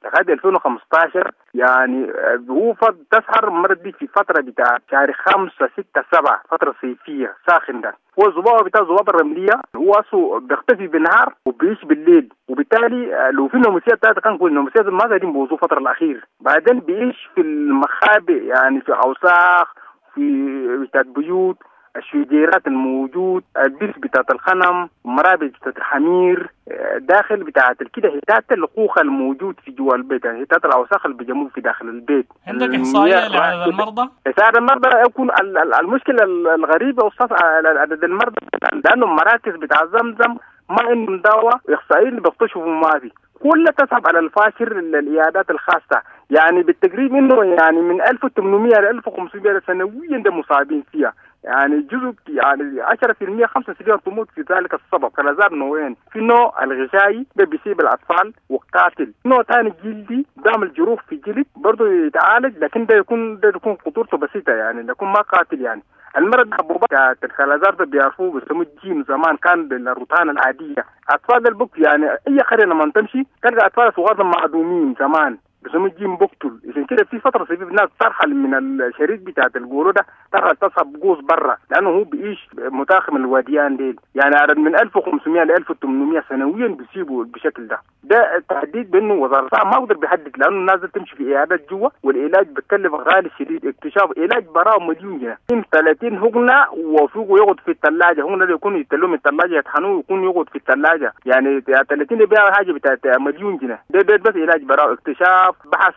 لغاية ألفين وخمسطاشر يعني هو تسهر مرة دي في فترة بتاع شهر خمسة ستة سبعة، فترة صيفية ساخن ده. هو الذبابة بتاع الذبابة الرملية هو أصله بيختفي بالنهار وبيعيش بالليل، وبالتالي لو في نومسيات بتاعته كان كل النومسيات ما قاعدين بوظوه الفترة الأخيرة. بعدين بيعيش في المخابئ يعني في أوساخ، في بتاعت بيوت، الشجيرات الموجود، البيس بتاعت الخنم، مرابط بتاعت الحمير، داخل بتاعت كده هتات القوخ الموجود في جوا البيت، يعني هتات الأوساخ اللي بيجمعوا في داخل البيت. عندك إحصائية لعدد المرضى؟ عدد المرضى يكون المشكلة الغريبة وصف عدد المرضى لأنه مراكز بتاع زمزم ما عندهم دواء، إحصائيين اللي بيكتشفوا ما في كلها تسحب على الفاشر العيادات الخاصة. يعني بالتقريب إنه يعني من ألف وثمانمائة ل ألف وخمسمائة سنويا ده مصابين فيها، يعني جزء يعني عشرة بالمئة خمسة بالمئة تموت في ذلك السبب. كالازار نوعين، في نوع الغشائي ده بيصيب الأطفال وقاتل، نوع ثاني جلدي بيعمل جروح في جلد برضه يتعالج، لكن ده يكون ده يكون خطورته بسيطة يعني يكون ما قاتل. يعني المرض حبوبات الكالازار ده بيعرفوه بيسموه الجيم، زمان كان بالروتان العادية. أطفال البك يعني أي قرية لما تمشي تلقى أطفال صغار معدومين زمان بسموه جيم بقتل. إذن كده في فترة صيفية الناس ترحل من الشريط بتاعت الجورو ده، ترحل تصحب قوس برا لأنه هو بيعيش متاخم الواديان ديل، يعني عدد من ألف وخمسمائة ل ألف وثمانمائة سنويا بيصيبوا بالشكل ده. ده التحديد بأنه وزارة الصحة ما قدر بيحدد، لأنه الناس تمشي في عيادات جوا والعلاج بتكلف غالي شديد. اكتشاف علاج براه مليون جنيه، ثلاثين هقنة وفوقه يقعد في الثلاجة، هقنة يكون يتلوه من الثلاجة يطحنوه يكون يقعد في الثلاجة، يعني ثلاثين يبيع حاجة بتاعت مليون جنيه. ده ده بس علاج براه، اكتشاف بحث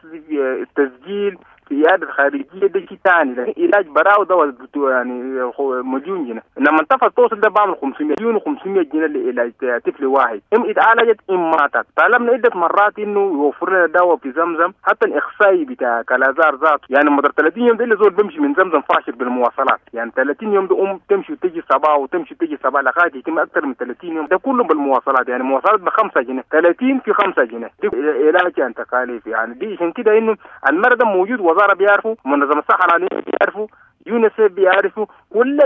التسجيل في عيادة خارجية ده شيء ثاني، لكن علاج براو ده يعني مليون جنيه. لما انتفض توصل ده بعمل خمسمائة مليون وخمسمائة جنيه لعلاج طفل واحد، ام اتعالجت ام ماتت. طالبنا عدة مرات انه يوفر لنا دواء في زمزم، حتى الاخصائي بتاع كالازار ذاته يعني مدر ثلاثين يوم ده اللي زول بيمشي من زمزم فاشل بالمواصلات، يعني ثلاثين يوم ده ام تمشي وتجي صباح وتمشي وتجي صباح لغايه يتم اكثر من ثلاثين يوم، ده كله بالمواصلات، يعني مواصلات بخمسة جنيه، ثلاثين في خمسة جنيه علاج يعني تكاليف. يعني دي عشان كده انه المرضى موجود، وزاره بيعرفوا، منظمه الصحه العالميه بيعرفوا، يونيسيف بيعرفوا، كل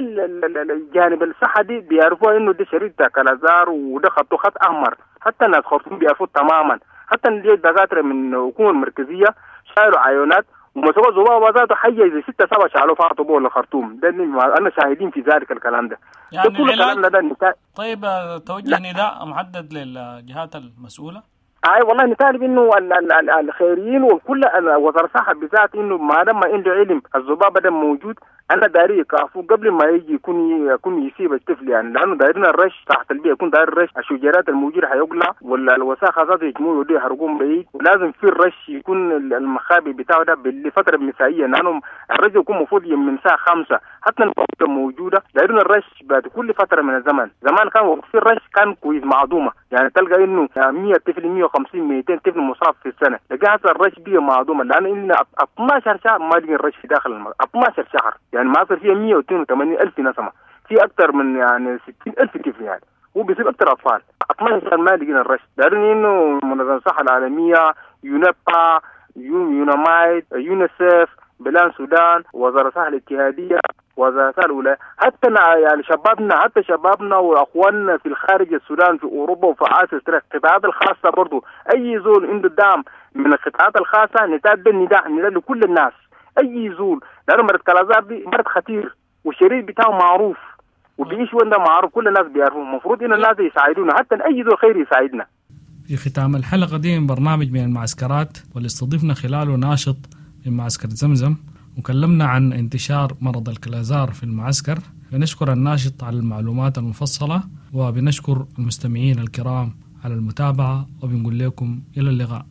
الجانب الصحه دي بيعرفوا انه ده شريط بتاع كالازار وده خطه خط احمر. حتى الناس خرطوم بيعرفوا تماما، حتى الدكاتره من الحكومه المركزيه شالوا عينات ومسوا الذبابه ذاته حيه زي ستة سبعة شالوا فيها طبوع للخرطوم. ده انا شاهدين في ذلك الكلام ده. يعني ده كل الكلام ده نتاج. طيب توجه نداء محدد للجهات المسؤوله؟ اي والله نطالب انه الخيريين وكل وزاره الصحه بالذات انه ما دام عنده علم الذبابه ده موجود، انا داري يكافوا قبل ما يجي يكون يكون يسيب الطفل، يعني لانه دايرين الرش تحت البيئه، يكون داير الرش، الشجيرات الموجوده حيقلع ولا الوساخه ذات يجمعوا ودي يحرقون بعيد، ولازم في الرش يكون المخابئ بتاعه ده لفتره مسائيه، لانه الرش يكون المفروض من الساعه خمسة، حتى الوقت موجوده دايرين الرش بعد كل فتره من الزمن. زمان كان وقت في الرش كان كويس معدومه، يعني تلقى انه مية طفل مية وخمسين مئتين طفل مصاب في السنه، لكن هسه الرش بيه معدومه، لان إن اثناشر شهر ما لقي الرش في داخل المرض، اثناشر شهر يعني ما صار فيها مية واثنين وثمانين ألف نسمه، في اكثر من يعني ستين ألف طفل، يعني هو بيصيب اكثر اطفال. اثناشر شهر ما لقينا الرش، دارين انه منظمه الصحه العالميه، يونيبا، يونامايد، يونيسيف، بلان السودان، وزاره الصحه الاتحاديه، وزاره الصحه الولايات، حتى يعني شبابنا حتى شبابنا واخواننا في الخارج السودان في اوروبا وفي اسيا، القطاعات الخاصه برضو، اي زول عنده دعم من القطاعات الخاصه نتاد النداء نداء لكل الناس، اي زول، لانه مرض كالازار دي مرض خطير والشريط بتاعه معروف وبيعيش وين ده معروف، كل الناس بيعرفوه، المفروض ان الناس يساعدونا، حتى اي زول خير يساعدنا. في ختام الحلقه دي من برنامج من المعسكرات، واللي استضفنا خلاله ناشط من معسكر زمزم، وكلمنا عن انتشار مرض الكالازار في المعسكر. بنشكر الناشط على المعلومات المفصلة، وبنشكر المستمعين الكرام على المتابعة، وبنقول لكم إلى اللقاء.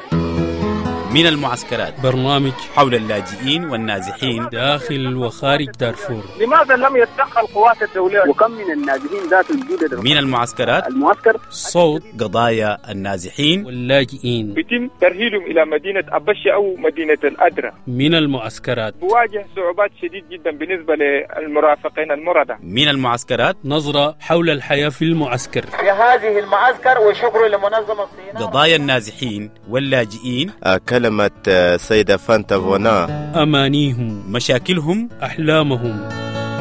من المعسكرات، برنامج حول اللاجئين والنازحين داخل وخارج دارفور. لماذا لم يتدخل القوات الدولية؟ وكم من النازحين ذات الوجود؟ من المعسكرات، المعسكر صوت قضايا النازحين واللاجئين، يتم ترهيلهم إلى مدينة أبشة أو مدينة الأدرى. من المعسكرات، بواجه صعوبات شديد جدا بالنسبة للمرافقين المردة. من المعسكرات، نظرة حول الحياة في المعسكر. في هذه المعسكر، وشكر لمنظمة صيناء. قضايا النازحين واللاجئين، كلمة سيدة فانتا فونا، أمانيهم، مشاكلهم، أحلامهم.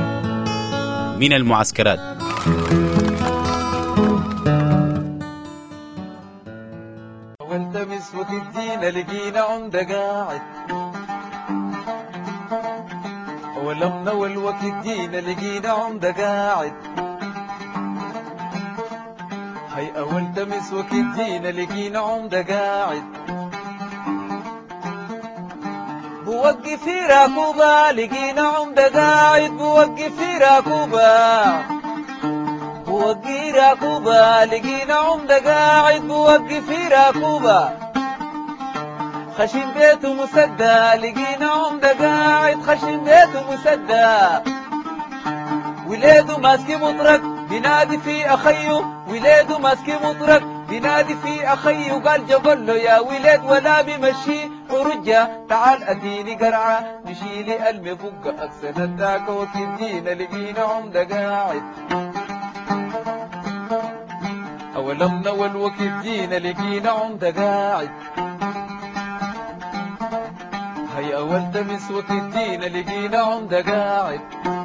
من المعسكرات. والتمس وتدي الدين لقينا عمدة قاعد ولمنا والوقت الدين لقينا عمدة قاعد هي أول تمس وقت الدين لقينا عمدة قاعد بوقف في راكوبة لقينا عمدة قاعد بوقف في راكوبة بوقف راكوبة لقينا عمدة قاعد بوقف في راكوبة خشم بيته مسدى لقينا عمدة قاعد خشم بيته مسدى ولاده ماسكي مطرق بينادي في أخيه ولاده ماسكي مطرق بينادي في أخيه قال جبل له يا ولاد ولا بمشي ورجة تعال أديني قرعة نشيلي المفق أكسن الداك وكدينا لقينا عمدة قاعد أولمنا والوقت دينا لقينا عمدة قاعد هي أول تمس وقت دينا لقينا عمدة قاعد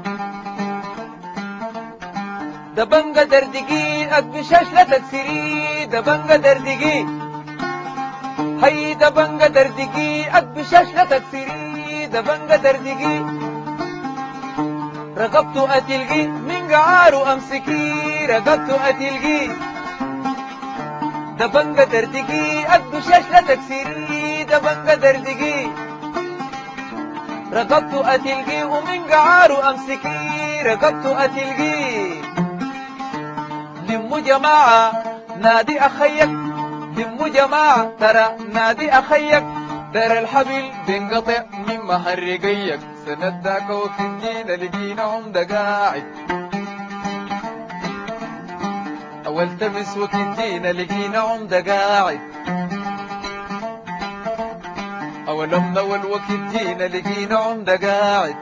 ده بنقى دردقي أكبشاش لا تكسري ده بنقى دردقي هي ده بنقى دردقي أكبشاش لا تكسري ده بنقى دردقي رقبته أتلقي من قعاره أمسكي رقبته أتلقي ده بنقى دردقي أكبشاش لا تكسري ده بنقى دردقي رقبته أتلقي ومن قعاره أمسكي رقبته أتلقي لموا جماعة نادي أخيك لموا جماعة ترى نادي أخيك دار الحبل بينقطع من مهرقيك سنداك وكندينا لقينا عمدة قاعد أول تمس وكندينا لقينا عمدة قاعد أولمنا والوقت دينا لقينا عمدة قاعد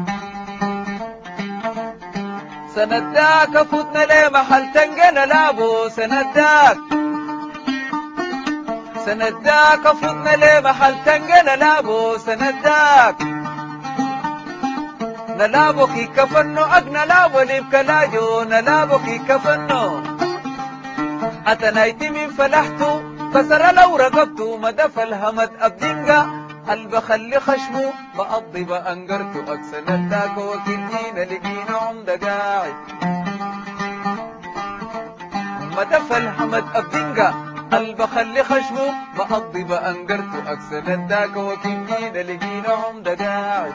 سنداك فتنا لي محل تنقل لابو سنداك سنداك فتنا لي محل تنقل لابو سنداك نلابو كي كفنو أقنا لابو لبكلاجو نلابو كي كفنو أتنايتي من فلحتو كسر لو رقبتو مدف الهمد أبدنقا البخلي خشمو بقضي بأنقرتو أكسن الداك وكدينا لقينا عمدة قاعد مدف الهمد أبدنقا البخلي خشمو بقضي بأنقرتو أكسن الداك وكدينا لقينا عمدة قاعد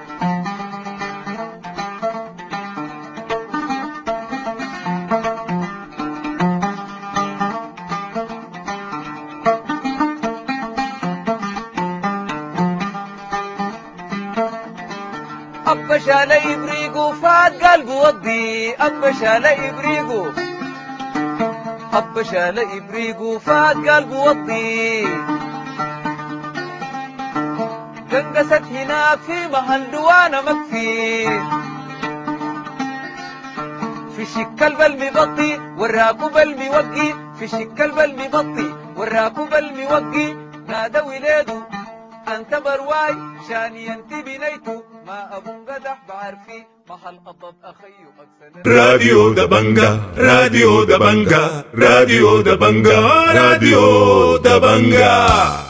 أبشا لا يبريقو فات قلبه وضي أبشا لا يبريقو أبشا لا يبريقو فات قلبه وضي قنقست هناك في محل وانا مكفي في شك البلمي بطي وراكو بلمي وقي في شك البلمي بطي وراكو بلمي وقي نادى ولادو أنت برواي شاني أنت بنيتو ما أبون قدح بعرفي محل أطب أخيو أكسن راديو دبنجا راديو دبنجا راديو دبنجا راديو دبنجا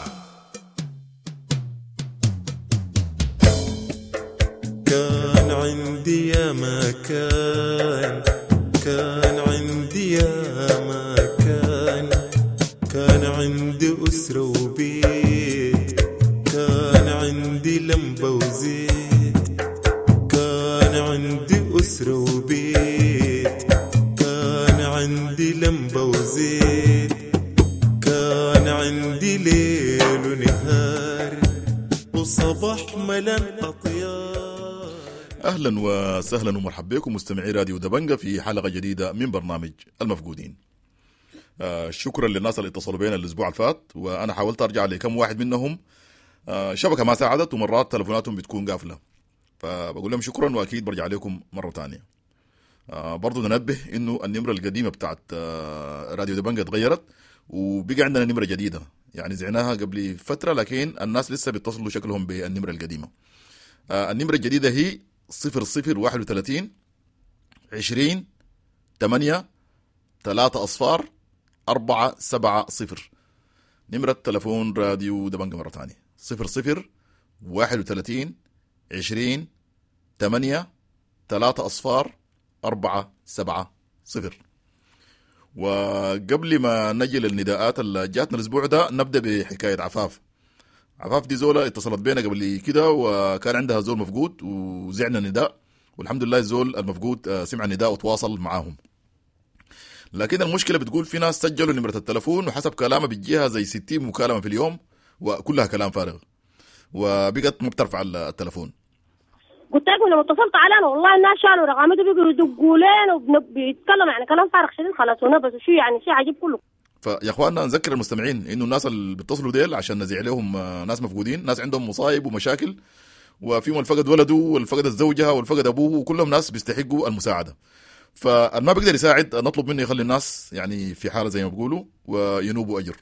كان عندي يا مكان كان عندي يا مكان كان عندي أسرة وبيت كان عندي لمبة وزيت كان عندي أسرة وبيت كان عندي لمبة وزيت كان عندي ليل ونهار وصباح ملان أطيار. أهلا وسهلا ومرحبا بكم مستمعي راديو دبنجة في حلقة جديدة من برنامج المفقودين. آه شكرا للناس اللي اتصلوا بينا الأسبوع الفات، وأنا حاولت أرجع لكم واحد منهم آه شبكة ما ساعدت ومرات تلفوناتهم بتكون قافلة، فبقول لهم شكرا وأكيد برجع لكم مرة تانية. آه برضو ننبه إنه النمرة القديمة بتاعت آه راديو دبنجة اتغيرت وبقى عندنا نمرة جديدة، يعني زعناها قبل فترة لكن الناس لسه بيتصلوا شكلهم بالنمرة القديمة. آه النمرة الجديدة هي صفر صفر واحد وثلاثين عشرين ثمانية ثلاثة أصفار أربعة سبعة صفر. نمرة تلفون راديو دبنجة مرة ثانية صفر صفر واحد وثلاثين عشرين ثمانية ثلاثة أصفار أربعة سبعة صفر. وقبل ما نجي للنداءات اللي جاتنا الأسبوع ده نبدأ بحكاية عفاف. عفاف دي زولة اتصلت بينا قبل كده وكان عندها زول مفقود وزعنا نداء، والحمد لله الزول المفقود سمع النداء وتواصل معاهم. لكن المشكلة بتقول في ناس سجلوا نمرة التلفون وحسب كلامها بتجيها زي ستين مكالمة في اليوم وكلها كلام فارغ وبقت ما بترفع التلفون. قلت لكم لما اتصلت علينا والله الناس شالوا رقمته بيقولوا يدقوا لنا وبيتكلموا يعني كلام فارغ شديد خلاص ونبس وشو يعني شيء عجيب كله. فيا اخواننا نذكر المستمعين انه الناس اللي بيتصلوا ديل عشان نزيع لهم ناس مفقودين، ناس عندهم مصايب ومشاكل وفيهم الفقد ولده والفقد الزوجها والفقد ابوه وكلهم ناس بيستحقوا المساعده. فالما بيقدر يساعد نطلب منه يخلي الناس يعني في حاله زي ما بيقولوا وينوبوا اجر.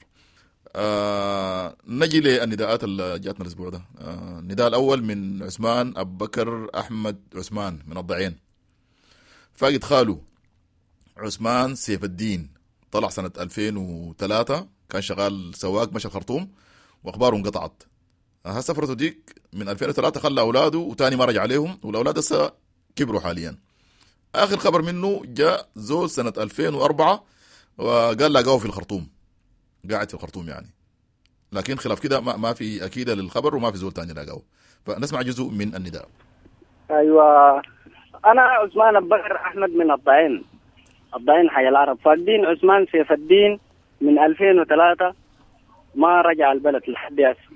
آه نجي للنداءات اللي جاتنا الاسبوع ده. آه النداء الاول من عثمان ابو بكر احمد عثمان من الضعين. فاقد خاله عثمان سيف الدين طلع سنه ألفين وثلاثة، كان شغال سواق مشى الخرطوم واخباره انقطعت. ها سفرته ديك من ألفين وثلاثة خلى اولاده وتاني ما رجع عليهم والاولاد هسه كبروا حاليا. اخر خبر منه جاء زول سنه ألفين وأربعة وقال لقاه في الخرطوم، قاعد في الخرطوم يعني، لكن خلاف كده ما, ما في اكيد للخبر وما في زول تاني لقاه. فنسمع جزء من النداء. ايوه انا عثمان ابو بكر احمد من الضعين، الضعين حي العرب. فاقدين عثمان سيف الدين من ألفين وثلاثة ما رجع البلد لحد هسه،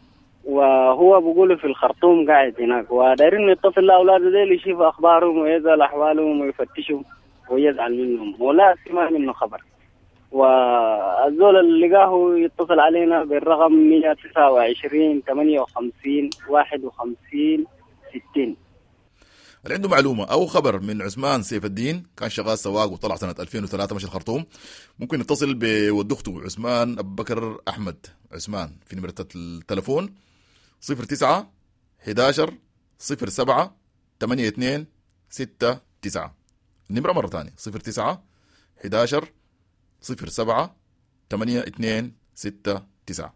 وهو بيقولوا في الخرطوم قاعد هناك ودايرين يتصل لاولاده ديل يشوف اخبارهم ويسال احوالهم ويفتشهم ويزعل منهم ولا سمع منه خبر. والزول اللي لقاه يتصل علينا بالرقم مية وتسعة وعشرين ثمانية وخمسين واحد وخمسين ستين. اللي عنده معلومة أو خبر من عثمان سيف الدين كان شغال سواق وطلع سنة ألفين وثلاثة مشي الخرطوم، ممكن يتصل بولد أخته عثمان أبو بكر أحمد عثمان في نمرة التلفون صفر تسعة حداشر صفر سبعة ثمانية اثنين ستة تسعة. النمرة مرة ثانية صفر تسعة حداشر صفر سبعة ثمانية اثنين ستة تسعة.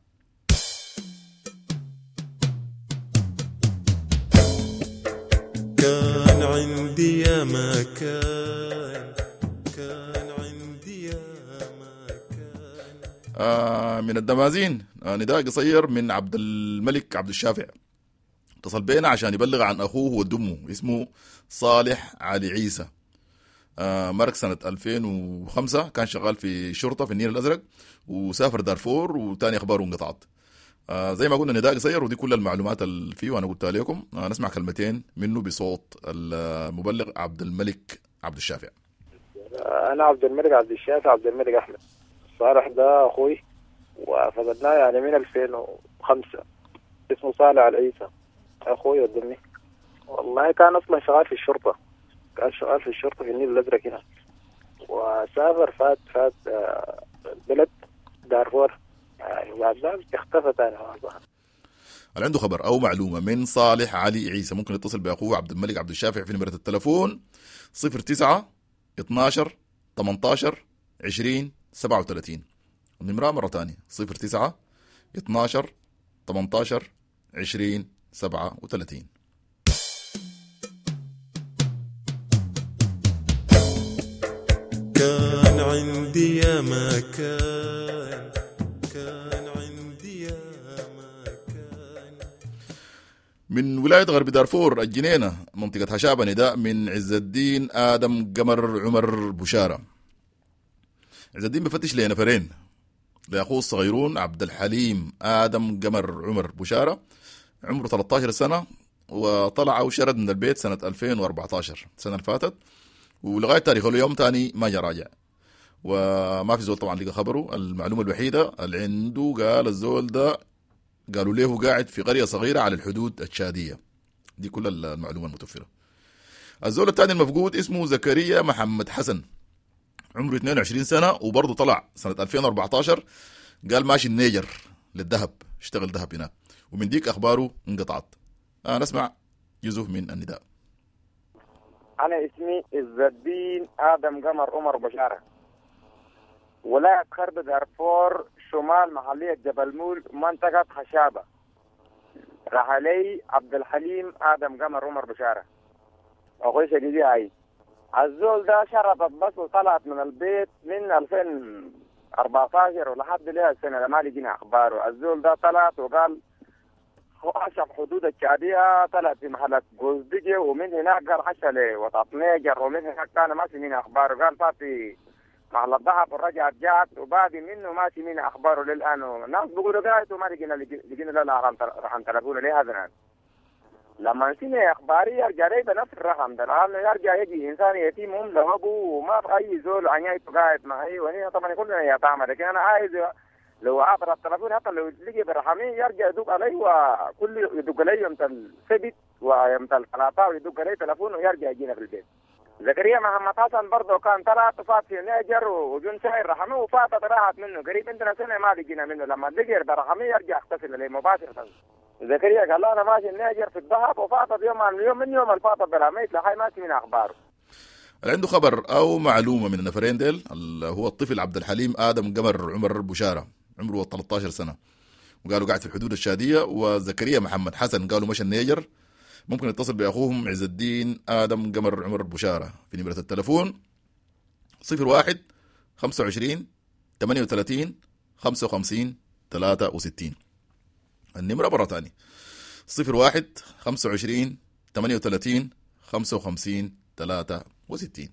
كان عندي يا ما كان كان عندي يا ما كان. آه من الدمازين آه نداء قصير من عبد الملك عبد الشافع، اتصل بينا عشان يبلغ عن أخوه ودمه اسمه صالح علي عيسى. آه مرق سنة ألفين وخمسة، كان شغال في شرطة في النيل الأزرق وسافر دارفور وتاني أخباره انقطعت. آه زي ما قلنا نداء قصير ودي كل المعلومات اللي فيه وأنا قلتها لكم. آه نسمع كلمتين منه بصوت المبلغ عبد الملك عبد الشافع. أنا عبد الملك عبد الشافع عبد الملك أحمد. صالح ده أخوي وفقدناه يعني من ألفين وخمسة، اسمه صالح العيسى أخوي ودمي. والله كان أصلا شغال في الشرطة، كان شغال في الشرطة في النيل الأزرق هنا وسافر فات فات البلد دارفور يعني وبعد ذلك اختفى تاني. اللي عنده خبر أو معلومة من صالح علي عيسى ممكن يتصل بأخوه عبد الملك عبد الشافع في نمرة التلفون صفر تسعة اثناشر ثمانية عشرين سبعة وثلاثين. النمرة مرة تانية صفر تسعة اثناشر ثمانية عشرين سبعة وثلاثين. كان عندي يا ما كان كان عندي يا ما كان. من ولاية غرب دارفور الجنينة منطقة هشابة نداء من عز الدين آدم قمر عمر بشارة. عز الدين بفتش لي نفرين لأخوه الصغيرون عبد الحليم آدم قمر عمر بشارة، عمره ثلاثة عشر سنة وطلع وشرد من البيت سنة ألفين وأربعة عشر السنة اللي فاتت، ولغاية تاريخ اليوم تاني ما جاء راجع وما في زول طبعا لقى خبره. المعلومة الوحيدة اللي عنده قال الزول ده قالوا له قاعد في قرية صغيرة على الحدود التشادية. دي كل المعلومة المتوفرة. الزول الثاني المفقود اسمه زكريا محمد حسن، عمره اثنين وعشرين سنة وبرضه طلع سنة ألفين وأربعة عشر، قال ماشي النيجر للذهب، اشتغل ذهب هناك ومن ديك أخباره انقطعت. آه نسمع جزء من النداء. أنا اسمي عز الدين آدم قمر عمر بشارة، ولاية غرب دارفور الشمال محلية جبل مول منطقة خشابة. رحلي عبد الحليم آدم قمر عمر بشارة. أخوي شديدي هاي الزول ده شرطت بس وطلعت من البيت من ألفين وأربعة عشر ولحد لها السنة ما لقينا أخباره. الزول ده طلعت وقال عشان حدود الشعبية، طلع في محلة جوزدجي ومن هناك قال حشى لوسط نيجر، ومن هناك كان ماشي من أخباره. قال فاتي محل الضحك ورجعت جات وبعد منه ماشي من أخباره للآن. الناس بيقولوا قاعد وما لقينا لقينا لا رقم تلفونه لهذا. لما نسينا أخباري يرجع لي بنفس الرقم ده، لأنه يرجع يجي إنسان يتيم أم له أبوه وما في أي زول عنيته قاعد معي، وهنا طبعا كلنا يتامى. لكن أنا عايز لو عبر التلفون حتى لو لقي برحمي يرجع يدق علي، وكل يدق علي يوم السبت ويوم الثلاثاء ويدق علي تلفون ويرجع يجينا في البيت. زكريا محمد حسن برضه كان طلع فات في نيجر وجون ساير رحمه وفاتت راحت منه قريب عندنا سنة ما لقينا منه. لما لقي برحمي يرجع اغتسل عليه مباشرة. زكريا قال انا ماشي النيجر في الذهب وفاتت يوم عن يوم من يوم الفاتت برحميت لحي ماشي من اخباره. عنده خبر او معلومه من النفرين ديل، هو الطفل عبد الحليم ادم قمر عمر بشاره عمره ثلاثة عشر سنه، وقالوا قاعد في الحدود الشاديه. وزكريا محمد حسن قالوا مشى النيجر. ممكن يتصل باخوهم عز الدين ادم قمر عمر بشاره في نمره التلفون صفر واحد خمسة وعشرين ثمانية وثلاثين خمسة وخمسين ثلاثة وستين. النمره مره ثانيه صفر واحد خمسة وعشرين ثمانية وثلاثين خمسة وخمسين ثلاثة وستين.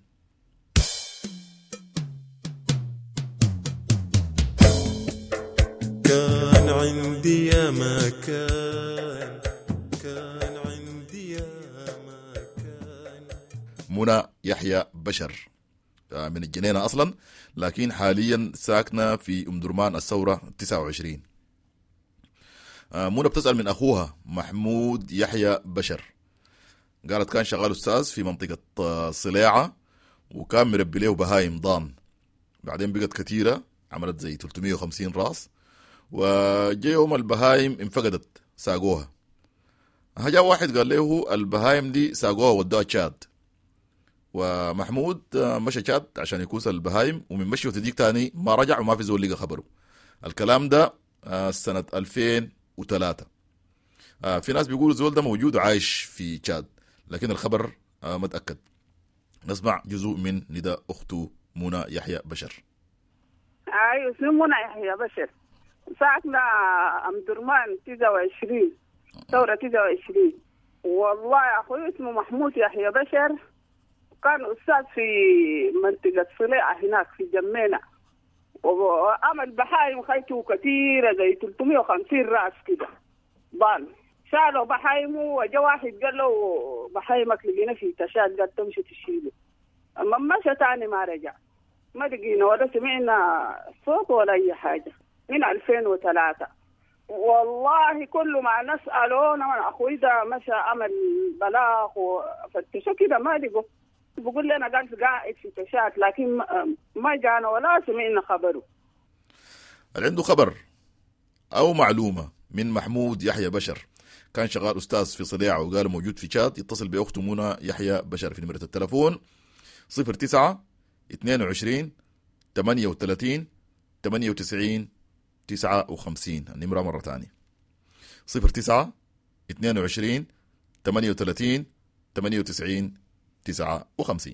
كان عندي يا ما كان كان عندي يا ما كان. منى يحيى بشر من الجنينة أصلا، لكن حاليا ساكنة في أم درمان الثورة تسعة وعشرين. منى بتسأل من أخوها محمود يحيى بشر. قالت كان شغال أستاذ في منطقة صلاعة وكان مربي له بهايم ضان، بعدين بقت كثيرة عملت زي ثلاثمية وخمسين راس، وجاء يوم البهايم انفقدت ساقوها. هجا واحد قال له البهايم دي ساقوها ودوها تشاد، ومحمود مشى تشاد عشان يكوس البهايم، ومن مشي وتديك تاني ما رجع وما في زول لقى خبره. الكلام ده سنة ألفين وثلاثة. في ناس بيقولوا زول ده موجود وعايش في تشاد، لكن الخبر ما تأكد. نسمع جزء من نداء أخته منى يحيى بشر. أيوة اسمي منى يحيى بشر، ساكنة أم درمان تسعة وعشرين ثورة تسعة وعشرين. والله يا أخوي اسمه محمود يحيى بشر، كان أستاذ في منطقة صلاعة هناك في جمينة، وعمل بحايم خيته كثيرة زي ثلاثمية وخمسين رأس كده ضال. شالوا بحايمه وجا واحد قال له بحايمك لقينا في تشاد، قال تمشي تشيله. أما مشى تاني ما رجع، ما لقينا ولا سمعنا صوت ولا أي حاجة من ألفين وثلاثة. والله كل ما نسأله أنا أخوي ده مشى عمل بلاغ وفتشوا كده ما لقوا. بقول لنا قال قاعد في تشات، لكن ما جانا ولا سمعنا خبره. عنده خبر أو معلومة من محمود يحيى بشر كان شغال أستاذ في صلاعة وقال موجود في تشاد، يتصل بأخته منى يحيى بشر في نمرة التلفون صفر تسعة اثنين وعشرين ثمانية وثلاثين ثمانية وتسعين تسعة وخمسين. النمرة مرة ثانية صفر تسعة اثنين وعشرين ثمانية وثلاثين ثمانية وتسعين تسعة وخمسين.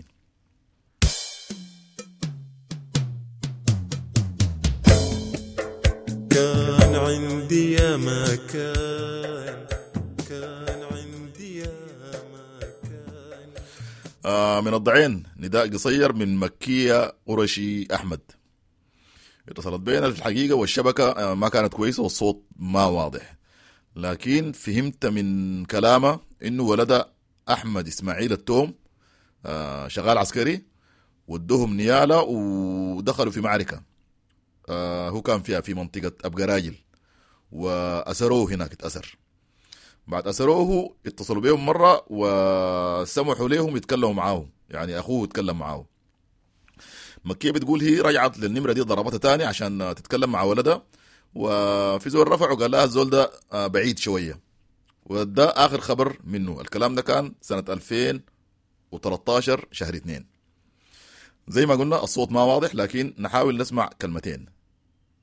كان عندي يا ما كان كان عندي يا ما كان. آه من الضعين نداء قصير من مكية قرشي أحمد. اتصلت بينا في الحقيقة والشبكة آه ما كانت كويسة والصوت ما واضح، لكن فهمت من كلامه إنه ولد أحمد إسماعيل التوم آه شغال عسكري، ودوهم نيالة ودخلوا في معركة آه هو كان فيها في منطقة أبقراجل، وأسروه هناك اتأسر. بعد أسروه اتصلوا بهم مرة وسمحوا لهم يتكلموا معاه، يعني أخوه يتكلم معاه. مكية بتقول هي رجعت للنمرة دي ضربتها تاني عشان تتكلم مع ولدها، وفي زول رفعوا قال لها الزول ده بعيد شوية، وده آخر خبر منه. الكلام ده كان سنة ألفين وثلاثة عشر شهر اثنين. زي ما قلنا الصوت ما واضح، لكن نحاول نسمع كلمتين.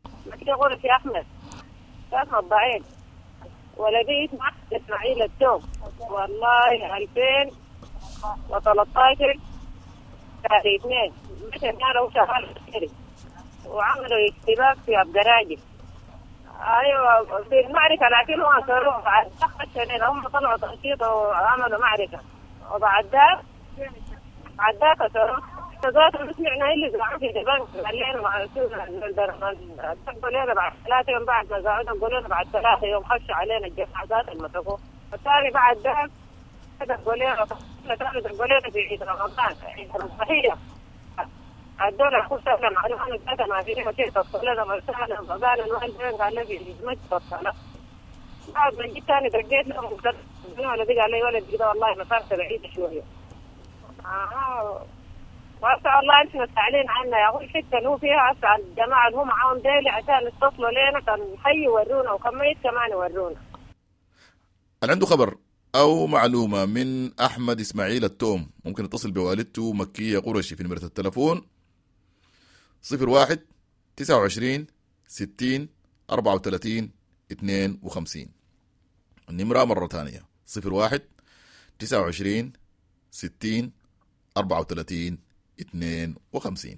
كده غرف يا أحمد كان الضعيف ولديت مع إسماعيل التوم والله ألفين وثلاثة عشر شهر اثنين مشى أنا وشغال عسكري وعملوا اشتباك في عبدراجي. أيوة في المعركة لكن هو أنصروه بعد خمس سنين هم طلعوا تنشيط وعملوا معركة وبعد ذاك بعد ذاك أنصروه ذات سمعنا اللي زعلوا في دبنك قال لنا مع تقول لنا بعد ثلاثة يوم بعد ما زعلنا نقول لنا بعد ثلاثة يوم خشوا علينا الجماعة ذات المسكوا والثاني بعد ذاك تقول لنا تقول لنا في عيد رمضان عيد الضحية الدولة كل سنة معلومة أنا ذات ما في ما كيف تصل لنا مرسالة وقال الوالدين قال لي في مجد تصل بعد ما جيت ثاني دقيت لهم وقلت ولا دي قال لي ولد كده والله مسافة بعيدة شوية. آه واسع الله انت مستعلين عنا يا اخوي الحته اللي هو فيها اسع الجماعه اللي هم معاهم ديلي عشان يتصلوا لنا كان حي يورونا وكان ميت كمان يورونا. هل عنده خبر او معلومه من احمد اسماعيل التوم ممكن يتصل بوالدته مكيه قرشي في نمره التلفون صفر واحد تسعة وعشرين ستين أربعة وثلاثين اثنين وخمسين. النمره مره ثانيه صفر واحد تسعة وعشرين ستين أربعة وثلاثين اثنين وخمسين.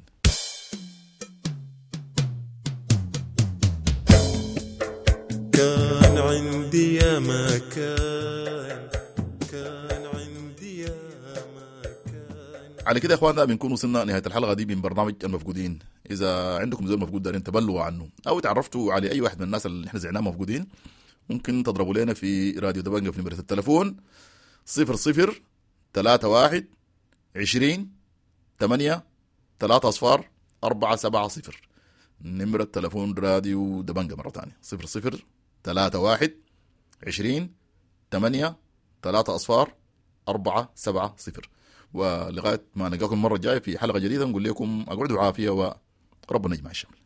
كان عندي يا ما كان كان عندي يا ما كان. على كده يا اخواننا بنكون وصلنا نهايه الحلقه دي من برنامج المفقودين. اذا عندكم زول مفقود دارين تبلوا عنه او تعرفتوا على اي واحد من الناس اللي احنا زعناهم مفقودين ممكن تضربوا لنا في راديو دبنجة في نمره التلفون صفر صفر ثلاثة واحد عشرين ثمانية ثلاثة أصفار أربعة سبعة صفر. نمرة تلفون راديو دبنجة مرة ثانية صفر صفر ثلاثة واحد عشرين ثمانية ثلاثة أصفار أربعة سبعة صفر. ولغاية ما نلقاكم المرة الجاية في حلقة جديدة نقول لكم أقعدوا عافية وربنا يجمع الشمل.